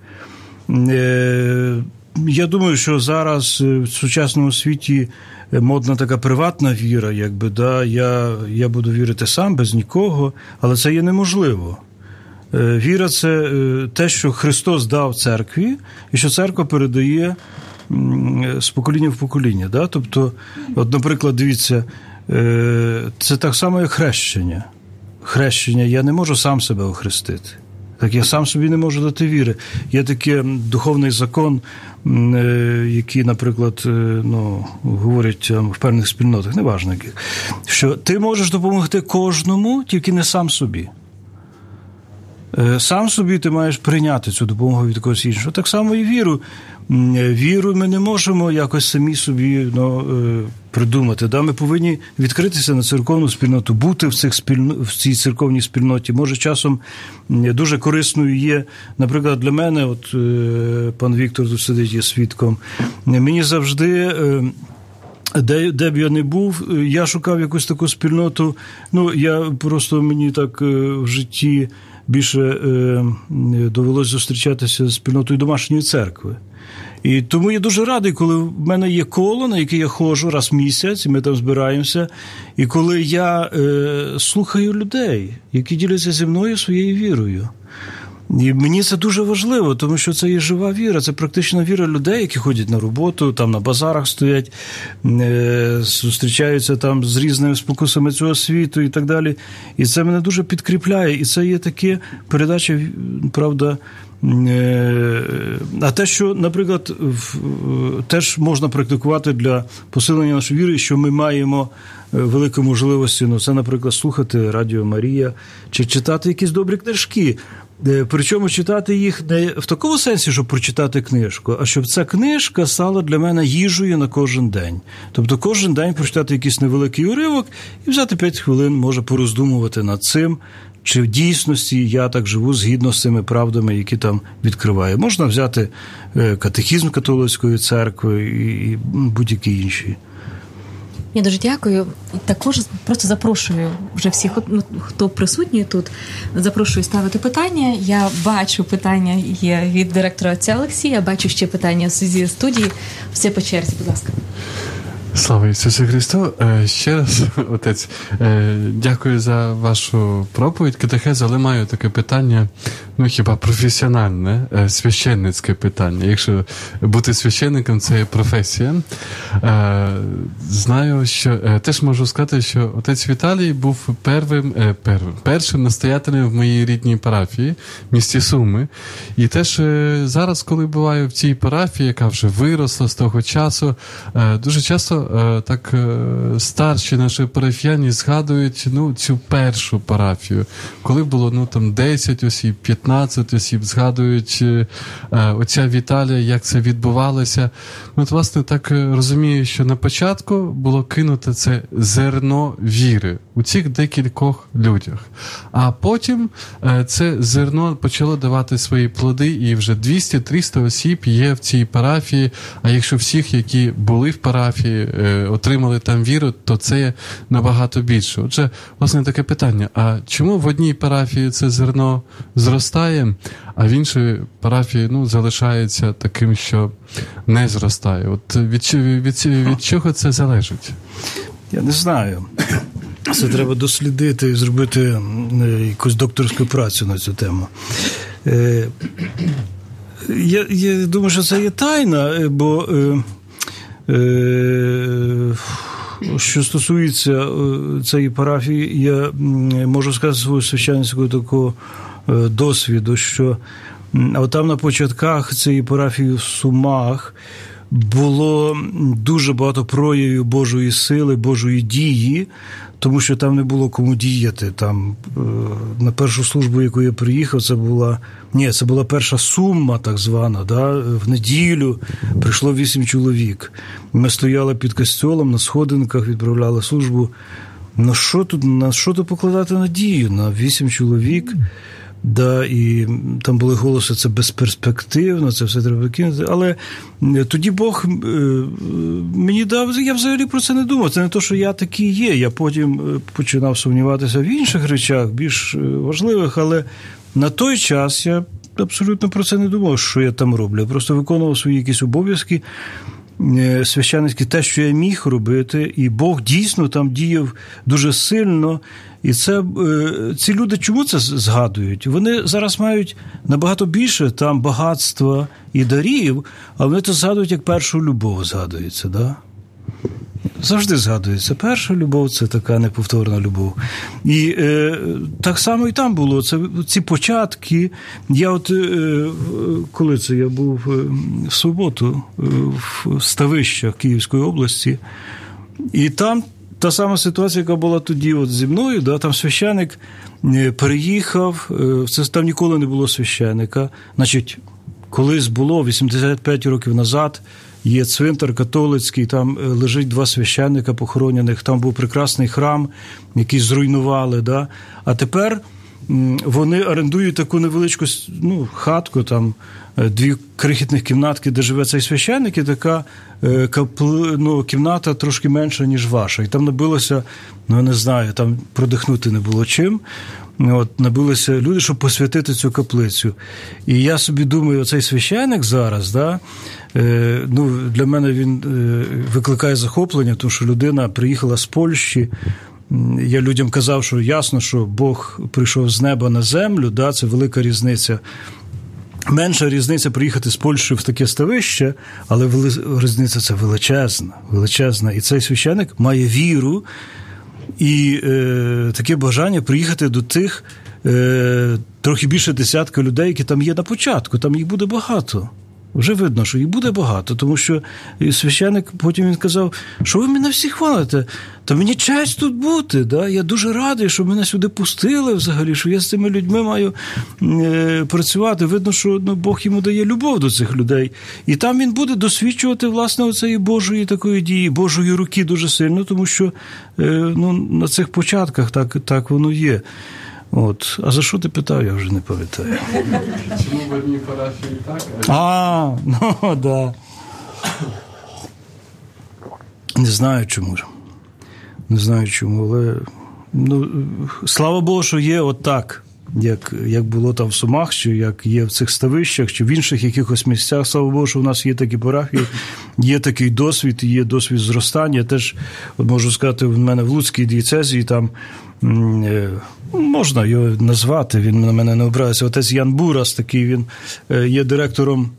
Я думаю, що зараз в сучасному світі модна така приватна віра, якби, да, я буду вірити сам, без нікого, але це є неможливо. Віра – це те, що Христос дав церкві, і що церква передає з покоління в покоління. Да? Тобто, от, наприклад, дивіться, це так само, як хрещення. Хрещення, я не можу сам себе охрестити. Так я сам собі не можу дати віри. Є такий духовний закон, який, наприклад, говорять в певних спільнотах, неважно яких, що ти можеш допомогти кожному, тільки не сам собі. Сам собі ти маєш прийняти цю допомогу від когось іншого. Так само і віру. Віру ми не можемо якось самі собі придумати. Да? Ми повинні відкритися на церковну спільноту, бути в цій церковній спільноті. Може, часом дуже корисною є, наприклад, для мене, от пан Віктор тут сидить, є свідком, мені завжди... Де б я не був, я шукав якусь таку спільноту. Мені так в житті більше довелось зустрічатися з спільнотою домашньої церкви. І тому я дуже радий, коли в мене є коло, на яке я ходжу раз в місяць, і ми там збираємося, і коли я слухаю людей, які діляться зі мною своєю вірою. І мені це дуже важливо, тому що це є жива віра, це практична віра людей, які ходять на роботу, там на базарах стоять, зустрічаються там з різними спокусами цього світу і так далі. І це мене дуже підкріпляє. І це є таке передача, правда. А те, що, наприклад, теж можна практикувати для посилення нашої віри, що ми маємо великі можливості, це, наприклад, слухати Радіо Марія, чи читати якісь добрі книжки. Причому читати їх не в такому сенсі, щоб прочитати книжку, а щоб ця книжка стала для мене їжею на кожен день. Тобто кожен день прочитати якийсь невеликий уривок і взяти 5 хвилин, може пороздумувати над цим, чи в дійсності я так живу згідно з цими правдами, які там відкриваю. Можна взяти катехізм католицької церкви і будь-які інші. Я дуже дякую. І також просто запрошую вже всіх, хто присутній тут, запрошую ставити питання. Я бачу питання є від директора отця Олексія, бачу ще питання зі студії. Все по черзі, будь ласка. Слава Ісусу Христу! Ще раз, отець, дякую за вашу проповідь, катехезу, але маю таке питання, хіба професіональне, священницьке питання. Якщо бути священником – це професія. Знаю, що теж можу сказати, що отець Віталій був першим настоятелем в моїй рідній парафії, в місті Суми. І теж зараз, коли буваю в цій парафії, яка вже виросла з того часу, дуже часто так старші наші парафіяни згадують цю першу парафію. Коли було 10 осіб, 15 осіб, згадують отця Віталія, як це відбувалося. Власне, так розумію, що на початку було кинуто це зерно віри у цих декількох людях. А потім це зерно почало давати свої плоди, і вже 200-300 осіб є в цій парафії, а якщо всіх, які були в парафії, отримали там віру, то це набагато більше. Отже, власне, таке питання, а чому в одній парафії це зерно зростає, а в іншій парафії залишається таким, що не зростає? От від чого це залежить? Я не знаю. Це треба дослідити і зробити якусь докторську працю на цю тему. Я думаю, що це є тайна, бо що стосується цієї парафії, я можу сказати свою священницького такого досвіду, що там на початках цієї парафії в Сумах було дуже багато проявів Божої сили, Божої дії, тому що там не було кому діяти. Там на першу службу, яку я приїхав, це була перша Сума, так звана, да? В неділю прийшло 8 чоловік. Ми стояли під костьолом, на сходинках, відправляли службу. На що тут покладати надію? На 8 чоловік. Да, і там були голоси, це безперспективно, це все треба кинути. Але тоді Бог мені дав, я взагалі про це не думав. Це не те, що я такий є. Я потім починав сумніватися в інших речах, більш важливих, але на той час я абсолютно про це не думав, що я там роблю. Я просто виконував свої якісь обов'язки священницькі, те, що я міг робити, і Бог дійсно там діяв дуже сильно. І ці люди чому це згадують? Вони зараз мають набагато більше там багатства і дарів, а вони це згадують, як першу любов згадується, да? завжди згадується. Перша любов – це така неповторна любов. І так само і там було. Це ці початки. Я коли це я був в суботу в Ставищах Київської області, і там та сама ситуація, яка була тоді зі мною, да, там священик переїхав, там ніколи не було священика. Значить, колись було, 85 років назад, є цвинтар католицький, там лежить 2 священника похоронених, там був прекрасний храм, який зруйнували, да? А тепер вони орендують таку невеличку хатку, там 2 крихітних кімнатки, де живе цей священник, і така кімната трошки менша, ніж ваша. І там набилося, я не знаю, там продихнути не було чим. Набилися люди, щоб посвятити цю каплицю. І я собі думаю, оцей священик зараз, да, для мене він викликає захоплення, тому що людина приїхала з Польщі. Я людям казав, що ясно, що Бог прийшов з неба на землю, да, це велика різниця. Менша різниця приїхати з Польщі в таке ставище, але різниця це величезна. І цей священик має віру і таке бажання приїхати до тих трохи більше 10 людей, які там є на початку. Там їх буде багато. Вже видно, що їх буде багато, тому що священик потім він казав, що ви мене всі хвалите, та мені честь тут бути, да? Я дуже радий, що мене сюди пустили взагалі, що я з цими людьми маю працювати. Видно, що Бог йому дає любов до цих людей. І там він буде досвідчувати, власне, оцеї Божої такої дії, Божої руки дуже сильно, тому що на цих початках так воно є. А за що ти питав, я вже не пам'ятаю. Чому в одній парафії так? Да. Не знаю чому, але слава Богу, що є отак, як було там в Сумах, чи як є в цих ставищах, чи в інших якихось місцях. Слава Богу, що в нас є такі парафії, є такий досвід, є досвід зростання. Я теж можу сказати, в мене в Луцькій дієцезії там можна його назвати, він на мене не обирається. Отець Ян Бурас, такий, він є директором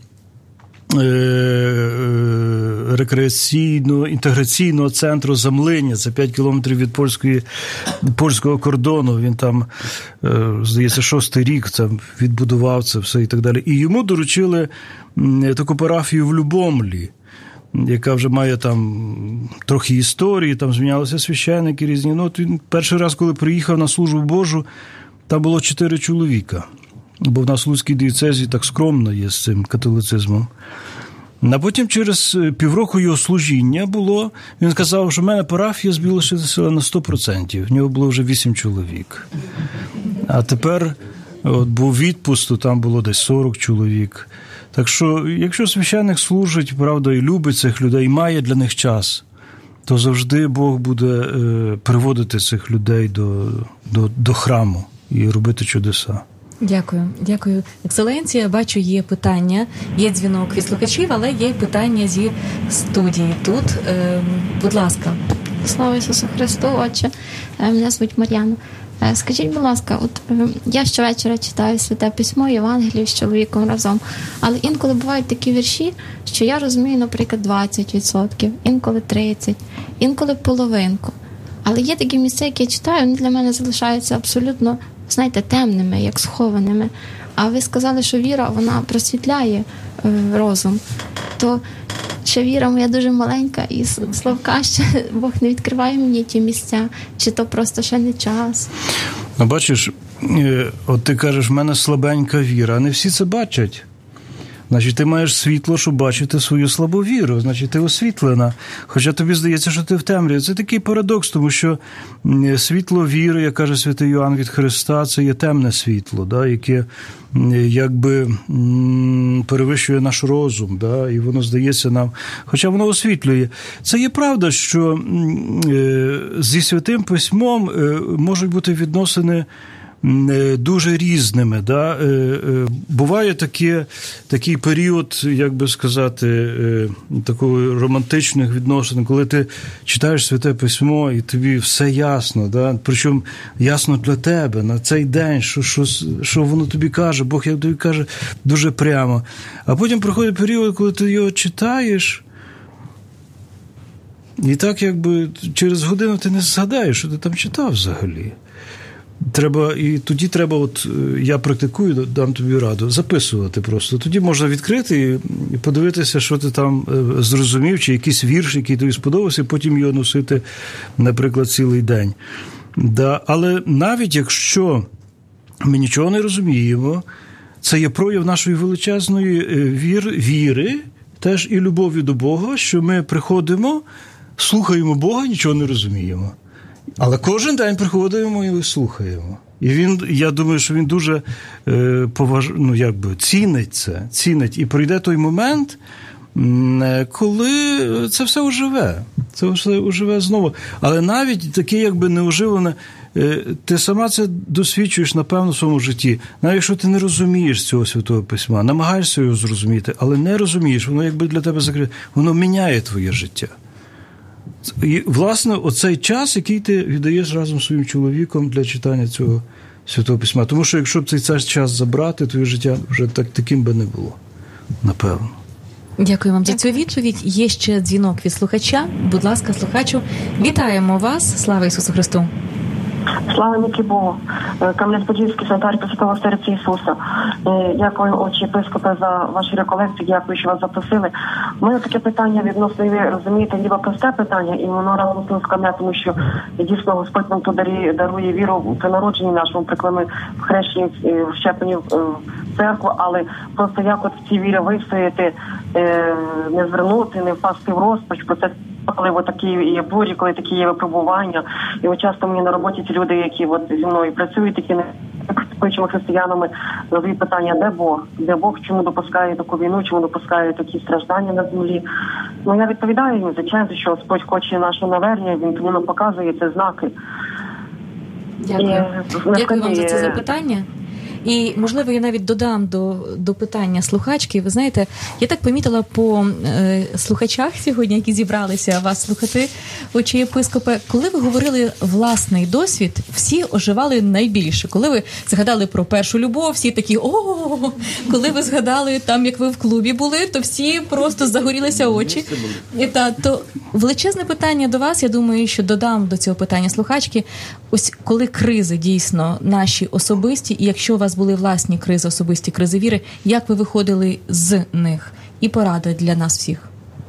рекреаційно-інтеграційного центру Замлиння, це 5 кілометрів від польського кордону, він там, здається, 6-й рік там відбудував це все і так далі. І йому доручили таку парафію в Любомлі, яка вже має там трохи історії, там змінялися священники різні. Він перший раз, коли приїхав на службу Божу, там було 4 чоловіка. Бо в нас в Луцькій дієцезії так скромно є з цим католицизмом. А потім через півроку його служіння було, він казав, що в мене парафія збільшилася на 100%. В нього було вже 8 чоловік. А тепер був відпуск, то там було десь 40 чоловік. Так що, якщо священник служить, правда, і любить цих людей, і має для них час, то завжди Бог буде приводити цих людей до храму і робити чудеса. Дякую. Екселенція, бачу, є питання, є дзвінок від слухачів, але є питання зі студії тут. Будь ласка. Слава Ісусу Христу, Отче. Мене звуть Мар'яна. Скажіть, будь ласка, я щовечора читаю Святе Письмо, Євангелію з чоловіком разом, але інколи бувають такі вірші, що я розумію, наприклад, 20%, інколи 30%, інколи половинку. Але є такі місця, які я читаю, вони для мене залишаються абсолютно, знаєте, темними, як схованими. А ви сказали, що віра, вона просвітляє розум. То ще віра моя дуже маленька, і Славка ще Бог не відкриває мені ті місця, чи то просто ще не час. Бачиш, от ти кажеш, в мене слабенька віра, а не всі це бачать. Значить, ти маєш світло, щоб бачити свою слабу віру. Значить, ти освітлена. Хоча тобі здається, що ти в темряві. Це такий парадокс, тому що світло віри, як каже святий Йоанн від Христа, це є темне світло, да, яке якби перевищує наш розум, да, і воно здається нам, хоча воно освітлює. Це є правда, що зі Святим Письмом можуть бути відносини дуже різними. Да? Буває такий період, як би сказати, такої романтичних відносин, коли ти читаєш Святе Письмо і тобі все ясно, да? Причому ясно для тебе на цей день, що воно тобі каже, Бог як тобі каже дуже прямо. А потім приходить період, коли ти його читаєш, І так, якби, через годину ти не згадаєш, що ти там читав взагалі. І тоді треба, от я практикую, дам тобі раду, записувати просто. Тоді можна відкрити і подивитися, що ти там зрозумів, чи якийсь вірш, який тобі сподобався, і потім його носити, наприклад, цілий день. Да. Але навіть якщо ми нічого не розуміємо, це є прояв нашої величезної віри, теж і любові до Бога, що ми приходимо, слухаємо Бога, нічого не розуміємо. Але кожен день приходимо і слухаємо. І я думаю, що він дуже цінить це. І прийде той момент, коли це все оживе. Це все оживе знову. Але навіть таке, якби неоживлене, ти сама це досвідчуєш, напевно, в своєму житті. Навіть якщо ти не розумієш цього Святого Письма, намагаєшся його зрозуміти, але не розумієш, воно якби для тебе закрите, воно міняє твоє життя. І, власне, оцей час, який ти віддаєш разом з своїм чоловіком для читання цього Святого Письма. Тому що, якщо б цей час забрати, твоє життя вже таким би не було. Напевно. Дякую вам за цю відповідь. Є ще дзвінок від слухача. Будь ласка, слухачу, вітаємо вас. Слава Ісусу Христу! Слава навіки Богу. Кам'янець-Подільський, Святар Пресвятого серця Ісуса. Дякую, отче єпископе, за ваші реколекції, дякую, що вас запросили. У мене таке питання відносно, ви розумієте, ніби просте питання, і воно разом з тим складне, тому що дійсно Господь нам тут дарує віру при народженні нашому, при ми в хрещенні, вщепленні в церкву, але просто як от в цій вірі вистояти, не звернути, не впасти в розпач, про це коли такі є бурі, коли такі є випробування. І от часто мені на роботі ті люди, які от зі мною працюють, такі непрактикуючими християнами, задають питання, де Бог? Де Бог? Чому допускає таку війну? Чому допускає такі страждання на землі? Ну, я відповідаю їм, звичайно, що Господь хоче нашого навернення, Він тому нам показує ці знаки. Дякую. Дякую вам за це запитання. І, можливо, я навіть додам до питання слухачки. Ви знаєте, я так помітила по слухачах сьогодні, які зібралися вас слухати, отче єпископе, коли ви говорили власний досвід, всі оживали найбільше. Коли ви згадали про першу любов, всі такі «О-о-о!». Коли ви згадали там, як ви в клубі були, то всі просто загорілися очі. То величезне питання до вас, я думаю, що додам до цього питання слухачки. Ось коли кризи дійсно наші особисті, і якщо у вас були власні кризи, особисті кризи віри, як ви виходили з них? І порада для нас всіх.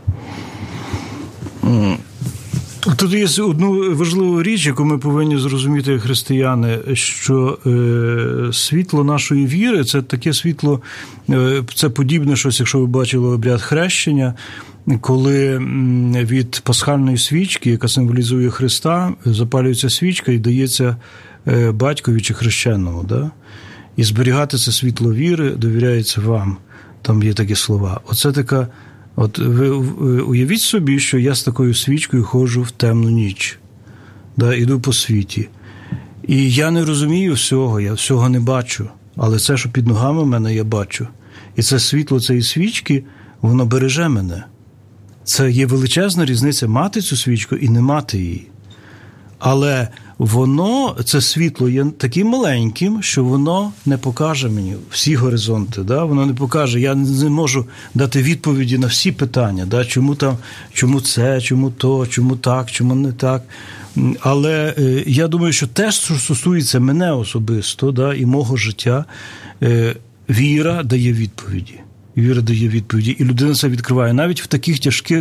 Тут є одну важливу річ, яку ми повинні зрозуміти, як християни, що світло нашої віри – це таке світло, це подібне щось, якщо ви бачили обряд хрещення, коли від пасхальної свічки, яка символізує Христа, запалюється свічка і дається батькові чи хрещеному. Да? І зберігати це світло віри довіряється вам. Там є такі слова. Оце така, от ви уявіть собі, що я з такою свічкою ходжу в темну ніч. Да? Іду по світі. І я не розумію всього, я всього не бачу. Але це, що під ногами в мене, я бачу. І це світло цієї свічки, воно береже мене. Це є величезна різниця мати цю свічку і не мати її. Але воно, це світло є таким маленьким, що воно не покаже мені всі горизонти. Да? Воно не покаже, я не можу дати відповіді на всі питання. Да? Чому це, чому то, чому так, чому не так. Але я думаю, що те, що стосується мене особисто, да, і мого життя, віра дає відповіді. Віра дає відповіді, і людина це відкриває. Навіть в таких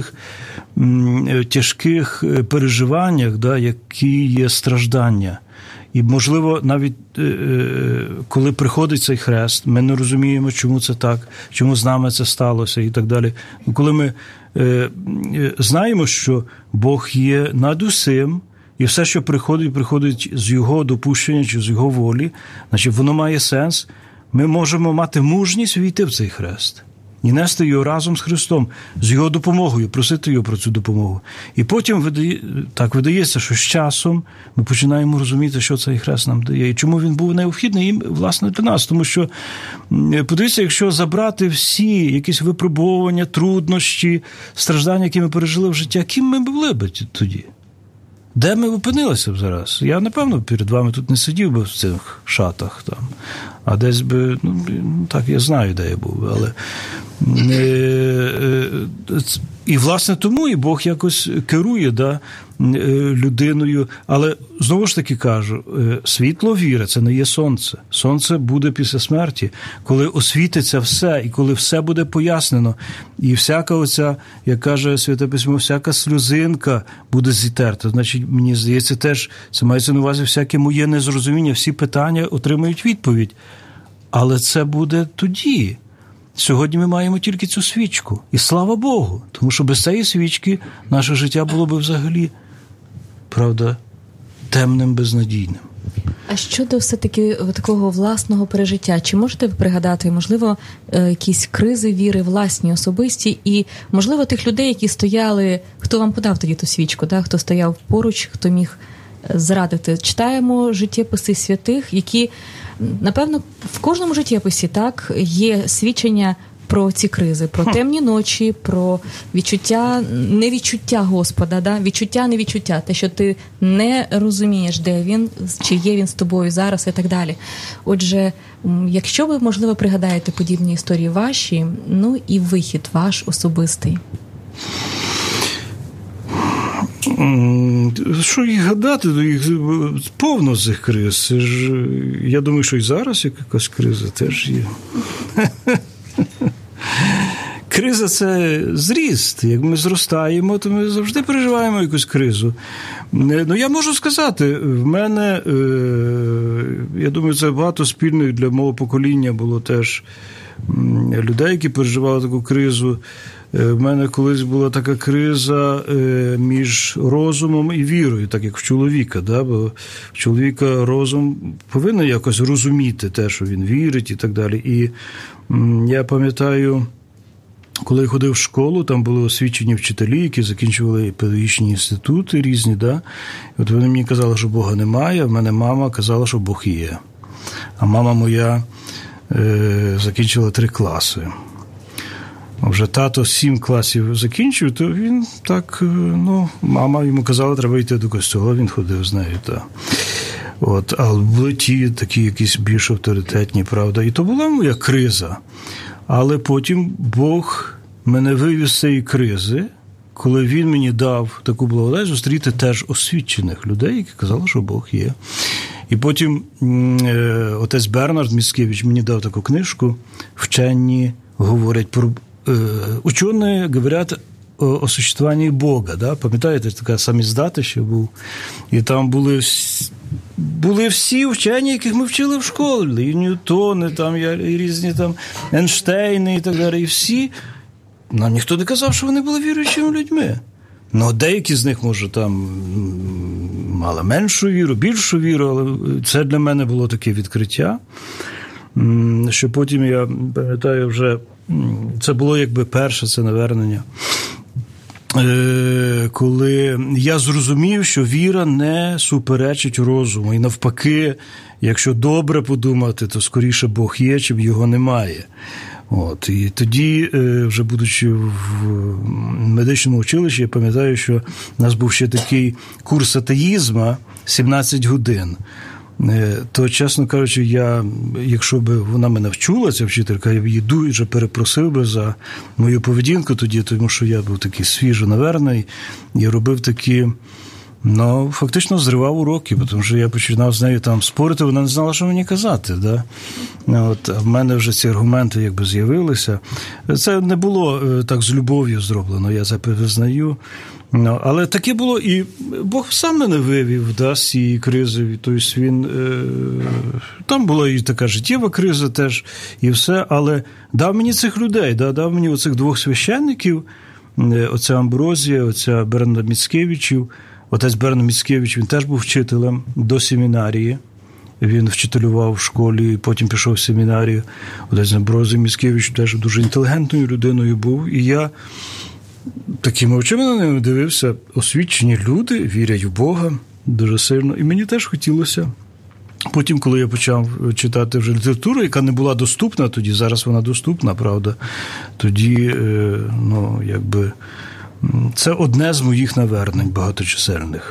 тяжких переживаннях, да, які є страждання. І, можливо, навіть коли приходить цей хрест, ми не розуміємо, чому це так, чому з нами це сталося і так далі. Коли ми знаємо, що Бог є над усім, і все, що приходить з Його допущення чи з Його волі, значить, воно має сенс. Ми можемо мати мужність війти в цей хрест і нести його разом з Христом, з Його допомогою, просити Його про цю допомогу. І потім видається, що з часом ми починаємо розуміти, що цей хрест нам дає, і чому він був необхідний, власне, для нас. Тому що, подивіться, якщо забрати всі якісь випробування, труднощі, страждання, які ми пережили в житті, ким ми були б тоді? Де ми опинилися б зараз? Я, напевно, перед вами тут не сидів би в цих шатах там. А десь би, так, я знаю, де я був. Але І, власне, тому і Бог якось керує, да, людиною. Але, знову ж таки кажу, світло віри – це не є сонце. Сонце буде після смерті, коли освітиться все, і коли все буде пояснено. І всяка оця, як каже Святе Письмо, всяка сльозинка буде зітерта. Значить, мені здається, теж це мається на увазі всяке моє незрозуміння, всі питання отримають відповідь. Але це буде тоді. Сьогодні ми маємо тільки цю свічку. І слава Богу, тому що без цієї свічки наше життя було б взагалі, правда, темним, безнадійним. А щодо все-таки такого власного пережиття, чи можете ви пригадати, можливо, якісь кризи віри власні, особисті, і, можливо, тих людей, які стояли, хто вам подав тоді ту свічку, да? Хто стояв поруч, хто міг зрадити? Читаємо життєписи святих, які, напевно, в кожному життєписі, так, є свідчення про ці кризи, про темні ночі, про відчуття, невідчуття Господа, да? Відчуття, невідчуття, те, що ти не розумієш, де Він, чи є Він з тобою зараз і так далі. Отже, якщо ви, можливо, пригадаєте подібні історії ваші, ну і вихід ваш особистий. Що їх гадати, їх повно цих криз. Це ж, я думаю, що і зараз якась криза теж є. Криза – це зріст. Як ми зростаємо, то ми завжди переживаємо якусь кризу. Ну, я можу сказати, в мене, я думаю, це багато спільних для мого покоління було теж людей, які переживали таку кризу. В мене колись була така криза між розумом і вірою, так як в чоловіка. Да? Бо в чоловіка розум повинен якось розуміти те, що він вірить і так далі. І я пам'ятаю, коли я ходив в школу, там були освічені вчителі, які закінчували педагогічні інститути різні. Да? І от вони мені казали, що Бога немає, а в мене мама казала, що Бог є. А мама моя закінчила 3 класи. Вже тато 7 класів закінчив, то він так, ну, мама йому казала, треба йти до костьола, він ходив з нею. Та. От, а були ті такі якісь більш авторитетні, правда. І то була моя криза. Але потім Бог мене вивів з цієї кризи, коли він мені дав таку благодать зустріти теж освічених людей, які казали, що Бог є. І потім отець Бернард Міцкевич мені дав таку книжку «Вчені говорять про учені говорять о существуванні Бога». Да? Пам'ятаєте, така саміздата ще був. І там були всі вчені, яких ми вчили в школі. І Ньютони, там, і різні там Ейнштейни і так далі. І всі. Нам ніхто не казав, що вони були віруючими людьми. Ну, деякі з них, може, там мали меншу віру, більшу віру, але це для мене було таке відкриття, що потім, я пам'ятаю, вже це було якби перше це навернення, коли я зрозумів, що віра не суперечить розуму. І навпаки, якщо добре подумати, то скоріше Бог є, чим його немає. От, і тоді, вже будучи в медичному училищі, я пам'ятаю, що у нас був ще такий курс атеїзму 17 годин. То, чесно кажучи, якщо б вона мене вчула, ця вчителька, я б її дуже перепросив би за мою поведінку тоді, тому що я був такий свіжонаверний і робив такі, ну, фактично зривав уроки, тому що я починав з нею там спорити, вона не знала, що мені казати. Да? От, а в мене вже ці аргументи якби з'явилися. Це не було так з любов'ю зроблено, я це визнаю. Але таке було, і Бог сам мене вивів, да, з цієї кризи. Тобто він, там була і така життєва криза теж, і все, але дав мені цих людей, да, дав мені оцих 2 священників, оця Амброзія, оця Бернард Міцкевичів. Отець Бернард Міцкевич, він теж був вчителем до семінарії. Він вчителював в школі, потім пішов в семінарію. Отець Амброзій Міцкевич теж дуже інтелігентною людиною був. І я такими очима на ними дивився. Освічені люди вірять в Бога дуже сильно. І мені теж хотілося. Потім, коли я почав читати вже літературу, яка не була доступна тоді, зараз вона доступна, правда, тоді, ну, якби, це одне з моїх навернень багаточисельних.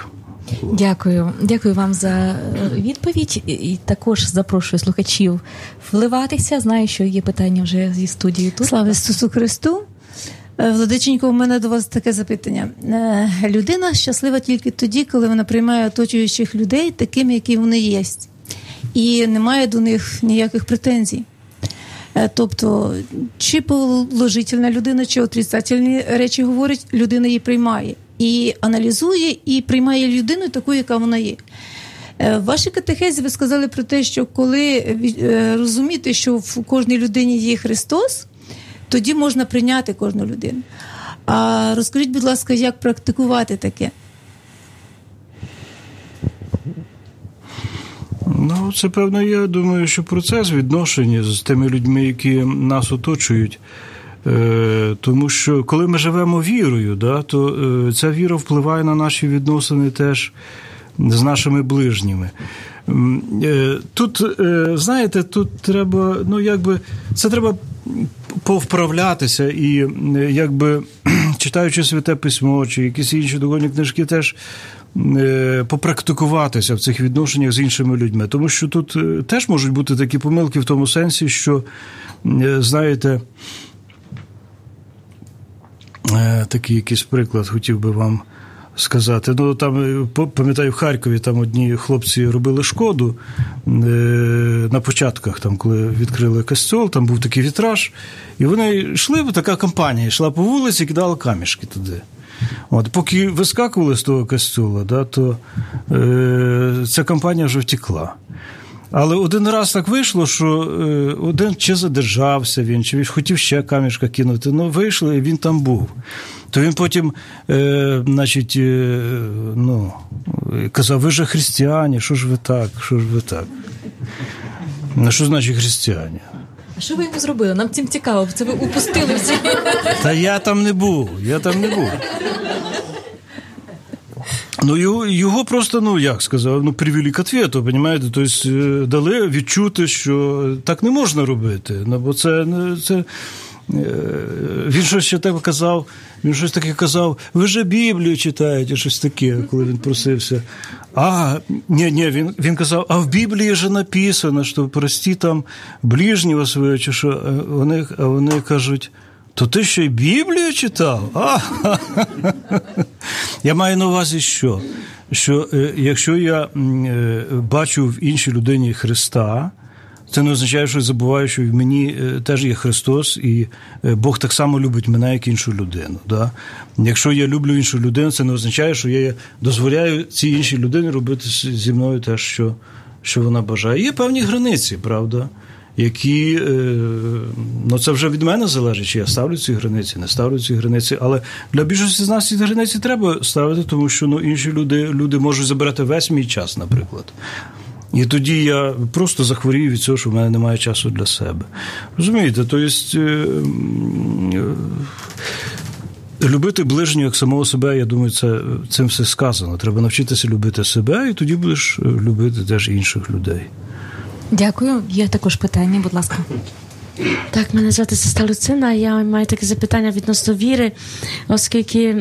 Дякую. Дякую вам за відповідь. І також запрошую слухачів вливатися. Знаю, що є питання вже зі студії тут. Слава Ісусу Христу. Владиченько, у мене до вас таке запитання. Людина щаслива тільки тоді, коли вона приймає оточуючих людей такими, які вони є. І немає до них ніяких претензій. Тобто, чи положительна людина, чи отрицательні речі говорить, людина її приймає. І аналізує, і приймає людину таку, яка вона є. В вашій катехезі ви сказали про те, що коли розуміти, що в кожній людині є Христос, тоді можна прийняти кожну людину. А розкажіть, будь ласка, як практикувати таке? Ну, це, певно, я думаю, що процес відношення з тими людьми, які нас оточують. Тому що, коли ми живемо вірою, да, то ця віра впливає на наші відносини теж з нашими ближніми. Тут, знаєте, тут треба, це треба повправлятися і, читаючи Святе Письмо чи якісь інші духовні книжки, теж попрактикуватися в цих відношеннях з іншими людьми. Тому що тут теж можуть бути такі помилки в тому сенсі, що, знаєте, такий якийсь приклад хотів би вам сказати. Ну, там, пам'ятаю, в Харкові там одні хлопці робили шкоду на початках, там, коли відкрили костьол, там був такий вітраж, і вони йшли, така компанія йшла по вулиці і кидала камішки туди. От, поки вискакували з того костьола, да, то ця компанія вже втекла. Але один раз так вийшло, що один чи задержався він, чи хотів ще камішка кинути, вийшло, і він там був. То він потім, казав, ви же християни, що ж ви так? Що значить християни? А що ви йому зробили? Нам цим цікаво, це ви упустили всі. Та я там не був. Його просто, привели к ответу, понимаєте? Тобто дали відчути, що так не можна робити. Бо це він щось ще таке казав, ви же Біблію читаєте, щось таке, коли він просився. Він казав, а в Біблії же написано, що прости там ближнього свого, чи що, а вони кажуть, то ти ще й Біблію читав? Я маю на увазі що? Що якщо я бачу в іншій людині Христа, це не означає, що я забуваю, що в мені теж є Христос, і Бог так само любить мене, як іншу людину. Да? Якщо я люблю іншу людину, це не означає, що я дозволяю цій іншій людині робити зі мною те, що вона бажає. Є певні границі, правда, які, це вже від мене залежить, чи я ставлю ці границі, не ставлю ці границі, але для більшості з нас ці границі треба ставити, тому що інші люди можуть забирати весь мій час, наприклад. І тоді я просто захворію від цього, що в мене немає часу для себе. Розумієте, тобто любити ближнього як самого себе, я думаю, цим все сказано. Треба навчитися любити себе, і тоді будеш любити теж інших людей. Дякую. Є також питання, будь ласка. Так, мене звати сестра Люцина, я маю таке запитання відносно віри, оскільки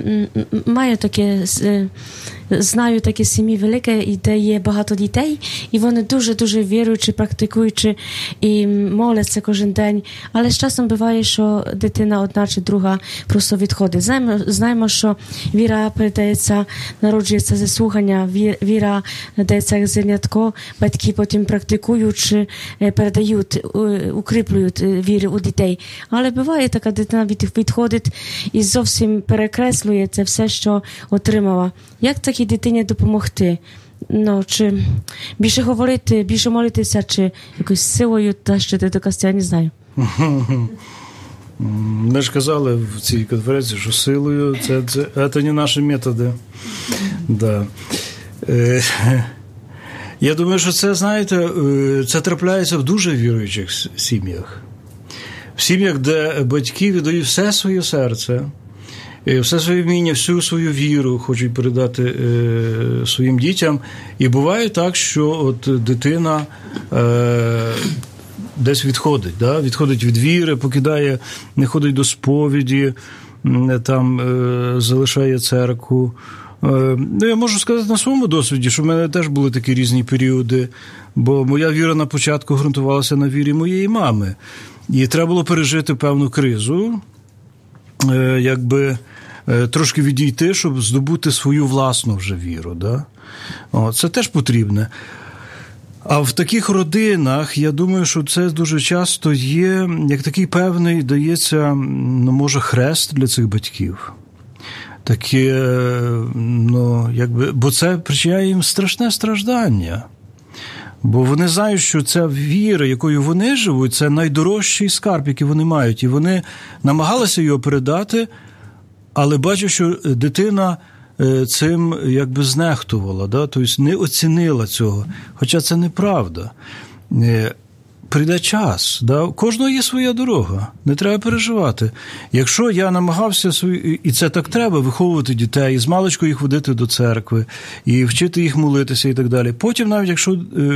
знаю такі сім'ї великі, де є багато дітей, і вони дуже-дуже віруючі, практикуючи і моляться кожен день, але з часом буває, що дитина одна чи друга просто відходить. Знаємо, що віра передається, народжується зі слухання, віра надається як зернятко, батьки потім практикуючи, передають, укріплюють віру у дітей. Але буває, така дитина відходить і зовсім перекреслює це все, що отримала. Як такій дитині допомогти? Чи більше говорити, більше молитися, чи якоюсь силою тащити до костя, не знаю. Ми ж казали в цій конференції, що силою це не наші методи. Да. Я думаю, що це, знаєте, це трапляється в дуже віруючих сім'ях. В сім'ях, де батьки віддають все своє серце, все своє вміння, всю свою віру хочуть передати своїм дітям. І буває так, що от дитина десь відходить, да? Відходить від віри, покидає, не ходить до сповіді, там залишає церкву. Я можу сказати на своєму досвіді, що в мене теж були такі різні періоди, бо моя віра на початку ґрунтувалася на вірі моєї мами. І треба було пережити певну кризу, трошки відійти, щоб здобути свою власну вже віру. Да? Це теж потрібне. А в таких родинах, я думаю, що це дуже часто є, як такий певний, дається, може, хрест для цих батьків. Таке, бо це причиняє їм страшне страждання. Бо вони знають, що ця віра, якою вони живуть, це найдорожчий скарб, який вони мають. І вони намагалися його передати, але бачать, що дитина цим знехтувала, да? Тобто не оцінила цього. Хоча це неправда. Прийде час, да? У кожного є своя дорога, не треба переживати. Якщо я намагався, і це так треба, виховувати дітей, і змалечку їх водити до церкви, і вчити їх молитися і так далі. Потім навіть, якщо,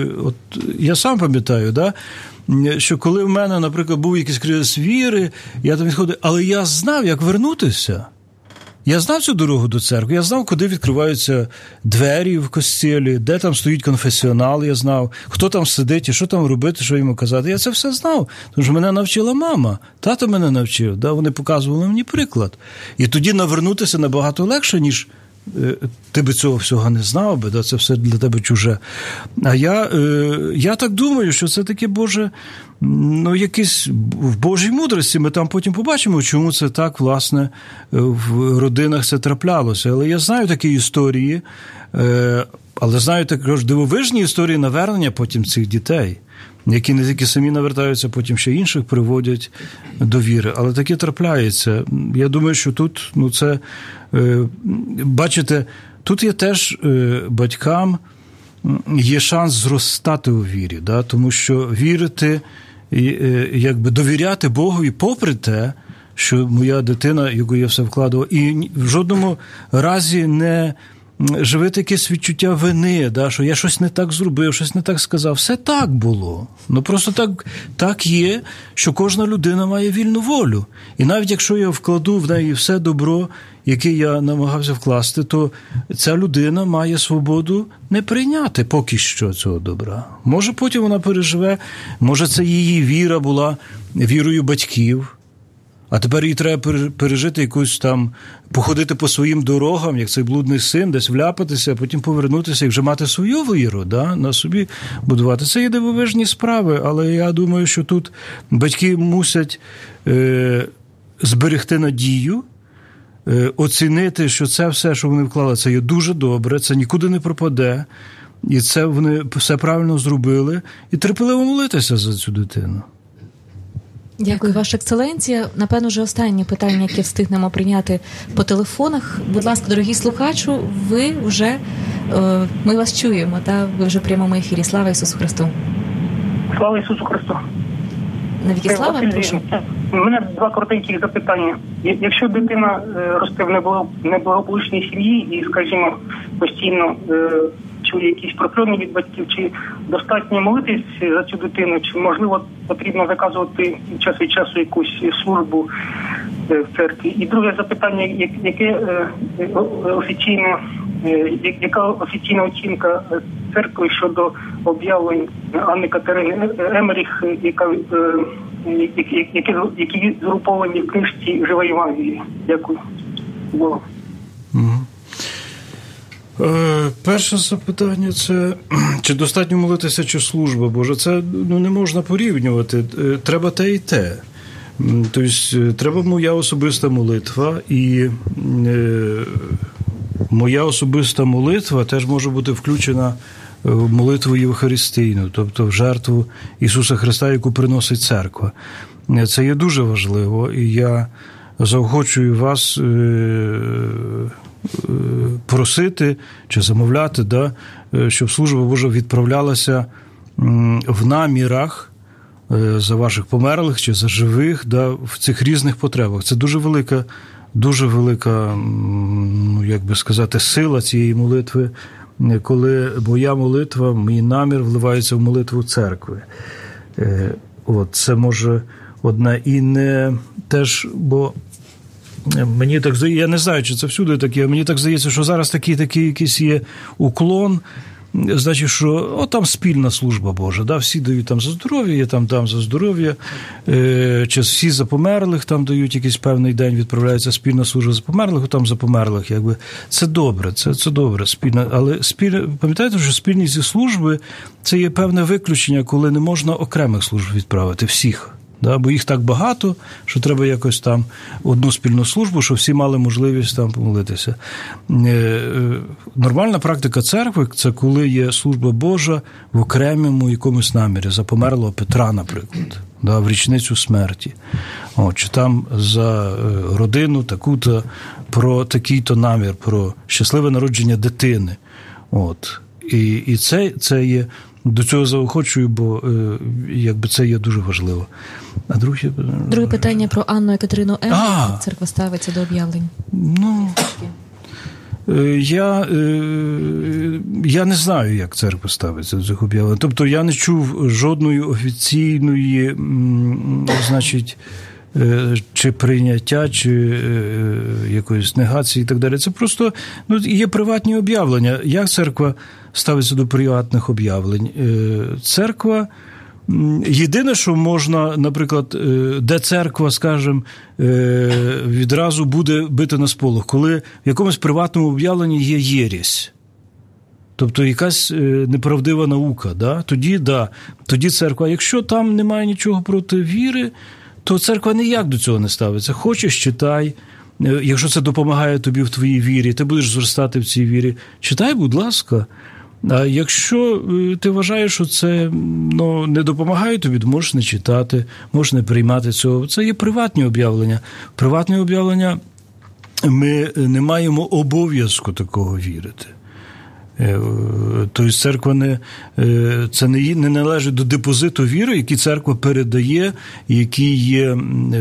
я сам пам'ятаю, да? Що коли в мене, наприклад, був якийсь кризис віри, я там відходив, але я знав, як вернутися. Я знав цю дорогу до церкви, я знав, куди відкриваються двері в костілі, де там стоїть конфесіонал, я знав, хто там сидить і що там робити, що йому казати. Я це все знав, тому що мене навчила мама, тато мене навчив, да? Вони показували мені приклад. І тоді навернутися набагато легше, ніж ти би цього всього не знав би, да? Це все для тебе чуже. А я так думаю, що це таке Боже, якесь в Божій мудрості, ми там потім побачимо, чому це так, власне, в родинах це траплялося. Але я знаю такі історії, але знаю також дивовижні історії навернення потім цих дітей, які не тільки самі навертаються, потім ще інших приводять до віри. Але таке трапляється. Я думаю, що тут, це, бачите, тут є теж батькам є шанс зростати у вірі, да? Тому що вірити, довіряти Богові попри те, що моя дитина, яку я все вкладував, і в жодному разі не живити якесь відчуття вини, да? Що я щось не так зробив, щось не так сказав. Все так було. Просто так є, що кожна людина має вільну волю. І навіть якщо я вкладу в неї все добро, яке я намагався вкласти, то ця людина має свободу не прийняти поки що цього добра. Може, потім вона переживе, може, це її віра була вірою батьків, а тепер їй треба пережити якусь там, походити по своїм дорогам, як цей блудний син, десь вляпатися, а потім повернутися і вже мати свою віру, да, на собі будувати. Це є дивовижні справи, але я думаю, що тут батьки мусять зберегти надію, оцінити, що це все, що вони вклали, це є дуже добре, це нікуди не пропаде, і це вони все правильно зробили, і терпеливо молитися за цю дитину. Дякую, Ваша Ексцеленція. Напевно, вже останнє питання, яке встигнемо прийняти по телефонах. Будь ласка, дорогі слухачу, ви вже, ми вас чуємо, та ви вже в прямому ефірі. Слава Ісусу Христу! Слава Ісусу Христу! Навіки слава, прошу. У мене два коротенькі запитання. Якщо дитина росте в неблагополучній сім'ї і, скажімо, постійно чує якісь прокльони від батьків, чи достатньо молитись за цю дитину, чи, можливо, потрібно заказувати час від часу якусь службу в церкві? І друге запитання, яка офіційна оцінка церкви щодо об'явлень Анни Катерини Емеріх, які згруповані в книжці «Жива Євангелія»? Дякую. Богу. Перше запитання – це чи достатньо молитися, чи служба Божа? Це не можна порівнювати. Треба те і те. Тобто, треба моя особиста молитва, і моя особиста молитва теж може бути включена в молитву Євхаристійну, тобто в жертву Ісуса Христа, яку приносить церква. Це є дуже важливо, і я заохочую вас просити чи замовляти, да, щоб служба Божа відправлялася в намірах за ваших померлих чи за живих, да, в цих різних потребах. Це дуже велика, як би сказати, сила цієї молитви, коли моя молитва, мій намір вливається в молитву церкви. Це може одне і не теж, бо Мені так здається, я не знаю, чи це всюди таке, мені так здається, що зараз такий якийсь є уклон, значить, що там спільна служба Божа, да? Всі дають там за здоров'я, я там дам за здоров'я, чи всі за померлих там дають якийсь певний день, відправляється спільна служба за померлих, там за померлих, якби. Це добре, це добре, спільна, але пам'ятаєте, що спільність зі служби – це є певне виключення, коли не можна окремих служб відправити, всіх. Да, бо їх так багато, що треба якось там одну спільну службу, щоб всі мали можливість там помолитися. Нормальна практика церкви – це коли є служба Божа в окремому якомусь намірі, за померлого Петра, наприклад, да, в річницю смерті. Чи там за родину таку-то, про такий-то намір, про щасливе народження дитини. І це є... До цього заохочую, бо якби це є дуже важливо. А друге питання про Анну і Катерину М. Як церква ставиться до об'явлень? Я не знаю, як церква ставиться до цих об'явлень. Тобто я не чув жодної офіційної, значить, чи прийняття, чи якоїсь негації і так далі. Це просто є приватні об'явлення. Як церква ставиться до приватних об'явлень? Церква, єдине, що можна, наприклад, де церква, скажімо, відразу буде бити на сполох, коли в якомусь приватному об'явленні є єресь. Тобто якась неправдива наука, да? Тоді церква. Якщо там немає нічого проти віри, то церква ніяк до цього не ставиться. Хочеш – читай. Якщо це допомагає тобі в твоїй вірі, ти будеш зростати в цій вірі. Читай, будь ласка. А якщо ти вважаєш, що це не допомагає тобі, то можеш не читати, можеш не приймати цього. Це є приватні об'явлення. Приватні об'явлення ми не маємо обов'язку такого вірити. Тобто церква це не належить до депозиту віри, який церква передає, який є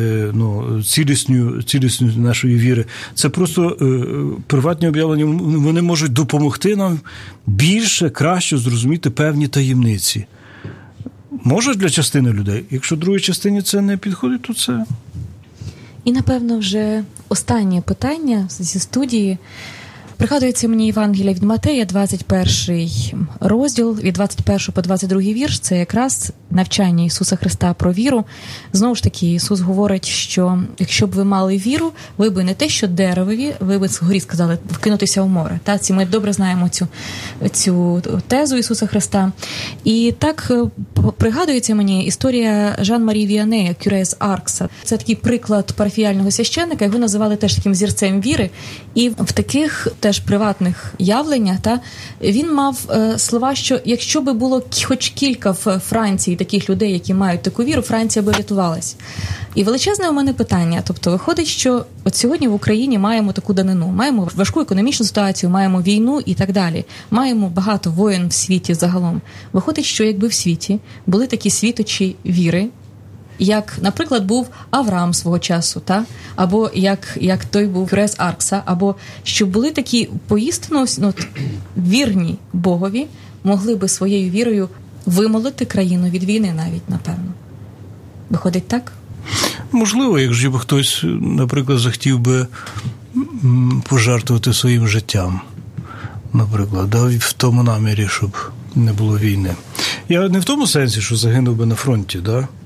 цілісністю нашої віри. Це просто приватні об'явлення, вони можуть допомогти нам більше, краще зрозуміти певні таємниці. Може для частини людей. Якщо другій частині це не підходить, то це... І, напевно, вже останнє питання зі студії. Пригадується мені Євангелія від Матея, 21 розділ, від 21 по 22 вірш. Це якраз навчання Ісуса Христа про віру. Знову ж таки, Ісус говорить, що якщо б ви мали віру, ви б не те, що деревові, ви б згорі сказали вкинутися в море. Ми добре знаємо цю тезу Ісуса Христа. І так пригадується мені історія Жан-Марі Віане, кюре з Аркса. Це такий приклад парафіяльного священника, його називали теж таким зірцем віри. І в таких теж приватних явленнях, він мав слова, що якщо би було хоч кілька в Франції таких людей, які мають таку віру, Франція би рятувалась. І величезне у мене питання, тобто виходить, що от сьогодні в Україні маємо таку данину, маємо важку економічну ситуацію, маємо війну і так далі, маємо багато воєн в світі загалом. Виходить, що якби в світі були такі світочі віри, як, наприклад, був Авраам свого часу, або як той був кюре з Аркса, або щоб були такі поістину вірні Богові, могли би своєю вірою вимолити країну від війни навіть, напевно. Виходить так? Можливо, якщо б хтось, наприклад, захотів би пожертвувати своїм життям, наприклад, в тому намірі, щоб не було війни. Я не в тому сенсі, що загинув би на фронті,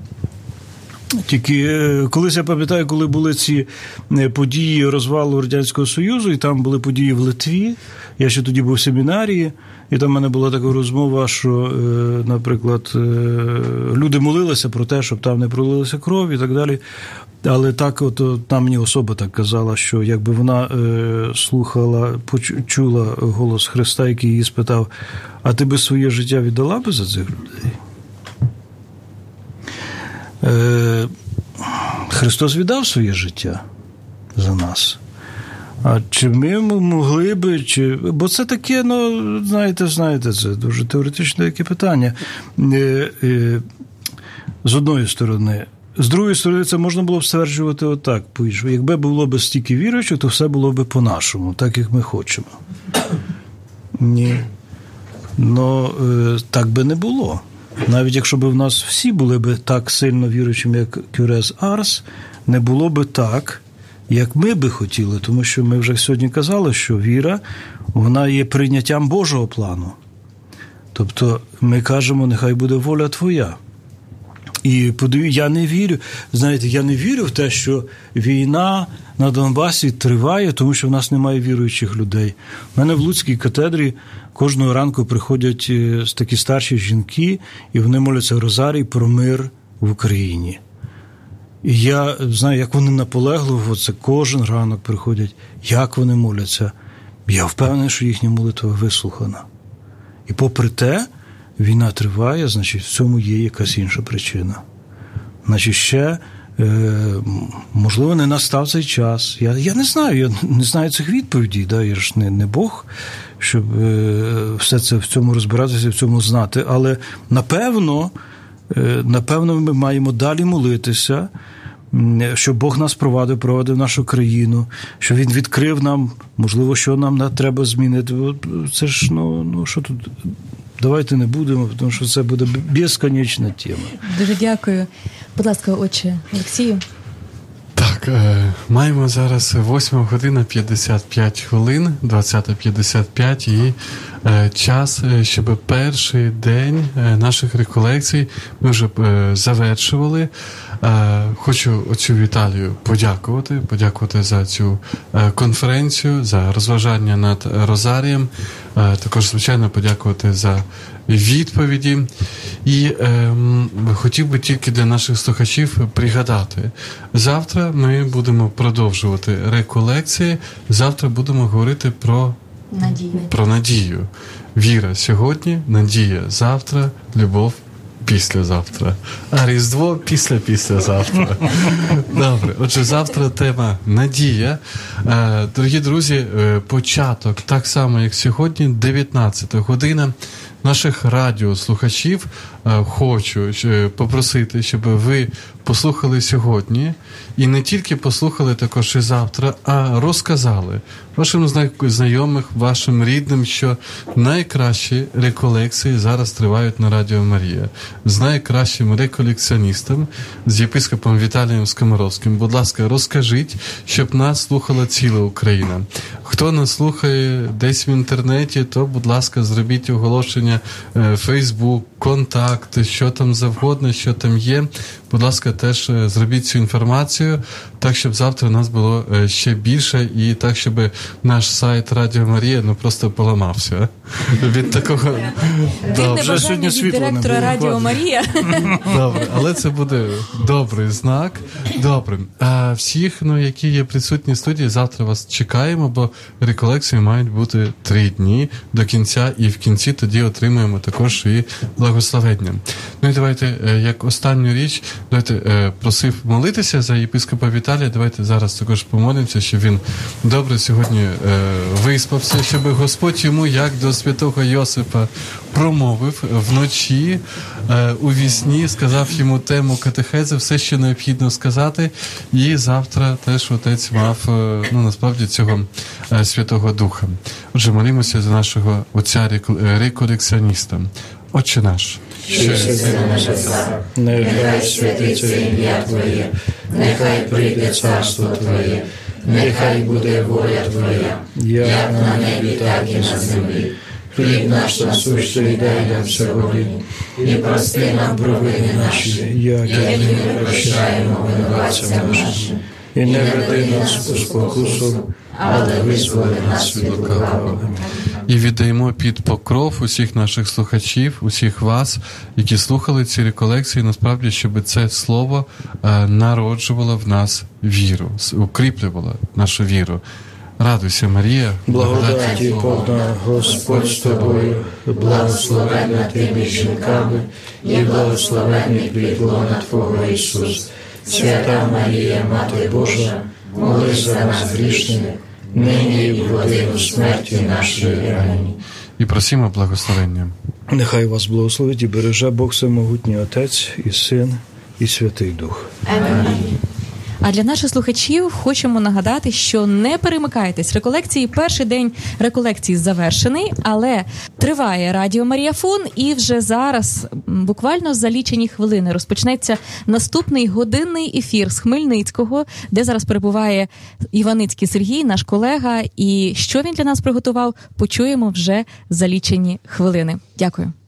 Тільки колись я пам'ятаю, коли були ці події розвалу Радянського Союзу, і там були події в Литві, я ще тоді був в семінарії, і там в мене була така розмова, що, наприклад, люди молилися про те, щоб там не пролилася кров і так далі. Але так, там мені особа так казала, що якби вона чула голос Христа, який її спитав, а ти би своє життя віддала би за цих людей? Христос віддав своє життя за нас. А чи ми могли би, бо це таке, знаєте, це дуже теоретичне таке питання. З одної сторони. З другої сторони, це можна було б стверджувати отак. Якби було б стільки віруючих, то все було б по-нашому, так, як ми хочемо. Ні. Так би не було. Навіть якщо б в нас всі були б так сильно віруючими, як кюре з Арс, не було б так, як ми би хотіли, тому що ми вже сьогодні казали, що віра, вона є прийняттям Божого плану. Тобто ми кажемо, нехай буде воля твоя. І я не вірю, знаєте, я не вірю в те, що війна на Донбасі триває, тому що в нас немає віруючих людей. У мене в Луцькій катедрі кожного ранку приходять такі старші жінки, і вони моляться розарій про мир в Україні. І я знаю, як вони наполегливо, це кожен ранок приходять, як вони моляться. Я впевнений, що їхня молитва вислухана. І попри те, війна триває, значить, в цьому є якась інша причина. Значить, ще, можливо, не настав цей час. Я не знаю цих відповідей, да? Я ж не Бог, щоб все це в цьому розбиратися, в цьому знати. Але, напевно, ми маємо далі молитися, щоб Бог нас провадив нашу країну, щоб Він відкрив нам, можливо, що нам треба змінити. Це ж, що тут... Давайте не будемо, тому що це буде безконечна тема. Дуже дякую. Будь ласка, отче Олексію. Так, маємо зараз 8 година 55 хвилин, 20:55, і час, щоб перший день наших реколекцій ми вже завершували. Хочу отцю Віталію подякувати за цю конференцію, за розважання над Розарієм, також, звичайно, подякувати за відповіді. І хотів би тільки для наших слухачів пригадати, завтра ми будемо продовжувати реколекції, завтра будемо говорити про надію. Віра сьогодні, надія завтра, любов післязавтра, а Різдво післязавтра. Добре, отже, завтра тема надія. Дорогі друзі, початок, так само, як сьогодні, 19 година. Наших радіослухачів хочу попросити, щоб ви послухали сьогодні, і не тільки послухали також і завтра, а розказали вашим знайомим, вашим рідним, що найкращі реколекції зараз тривають на Радіо Марія. З найкращим реколекціоністом, з єпископом Віталієм Скоморовським. Будь ласка, розкажіть, щоб нас слухала ціла Україна. Хто нас слухає десь в інтернеті, то, будь ласка, зробіть оголошення Фейсбук, контакти, що там завгодно, що там є. Будь ласка, теж зробіть цю інформацію, так, щоб завтра нас було ще більше, і так, щоб наш сайт Радіо Марія просто поламався. Від такого... Дивне бажання від директора Радіо Марія. Добре, але це буде добрий знак. Добре. А всіх, які є присутні в студії, завтра вас чекаємо, бо реколекції мають бути 3 дні до кінця, і в кінці тоді отримуємо також і благословення. І давайте, як останню річ, просив молитися за єпископа Віталія. Давайте зараз також помолимося, щоб він добре сьогодні виспався, щоб Господь йому, як до святого Йосипа, промовив вночі, у вісні, сказав йому тему катехези, все, що необхідно сказати, і завтра теж отець мав, насправді, цього Святого Духа. Отже, молімося за нашого отця реколекціоніста. Отче наш, що єси на небесах, нехай святиться ім'я Твоє, нехай прийде царство Твоє, нехай буде воля Твоя, як на небі, так і на землі. Хліб наш насущний дай нам сьогодні, і прости нам провини наші, як і ми прощаємо винуватцям нашим. І не веди нас у спокусу, але визволи нас від лукавого. І віддаємо під покров усіх наших слухачів, усіх вас, які слухали ці реколекції, насправді, щоб це слово народжувало в нас віру, укріплювало нашу віру. Радуйся, Марія, благодаті повна, Господь з тобою, благословенна ти між жінками, і благословенний плід лона Твого Ісус. Свята Марія, Мати Божа, молись за нас грішних, нині і в годину смерті нашої. Амінь. І просимо благословення. Нехай вас благословить і береже Бог Всемогутній Отець, і Син, і Святий Дух. Амінь. А для наших слухачів хочемо нагадати, що не перемикайтесь. Реколекції, перший день реколекції завершений, але триває Радіо Маріафон, і вже зараз, буквально за лічені хвилини, розпочнеться наступний годинний ефір з Хмельницького, де зараз перебуває Іваницький Сергій, наш колега, і що він для нас приготував, почуємо вже за лічені хвилини. Дякую.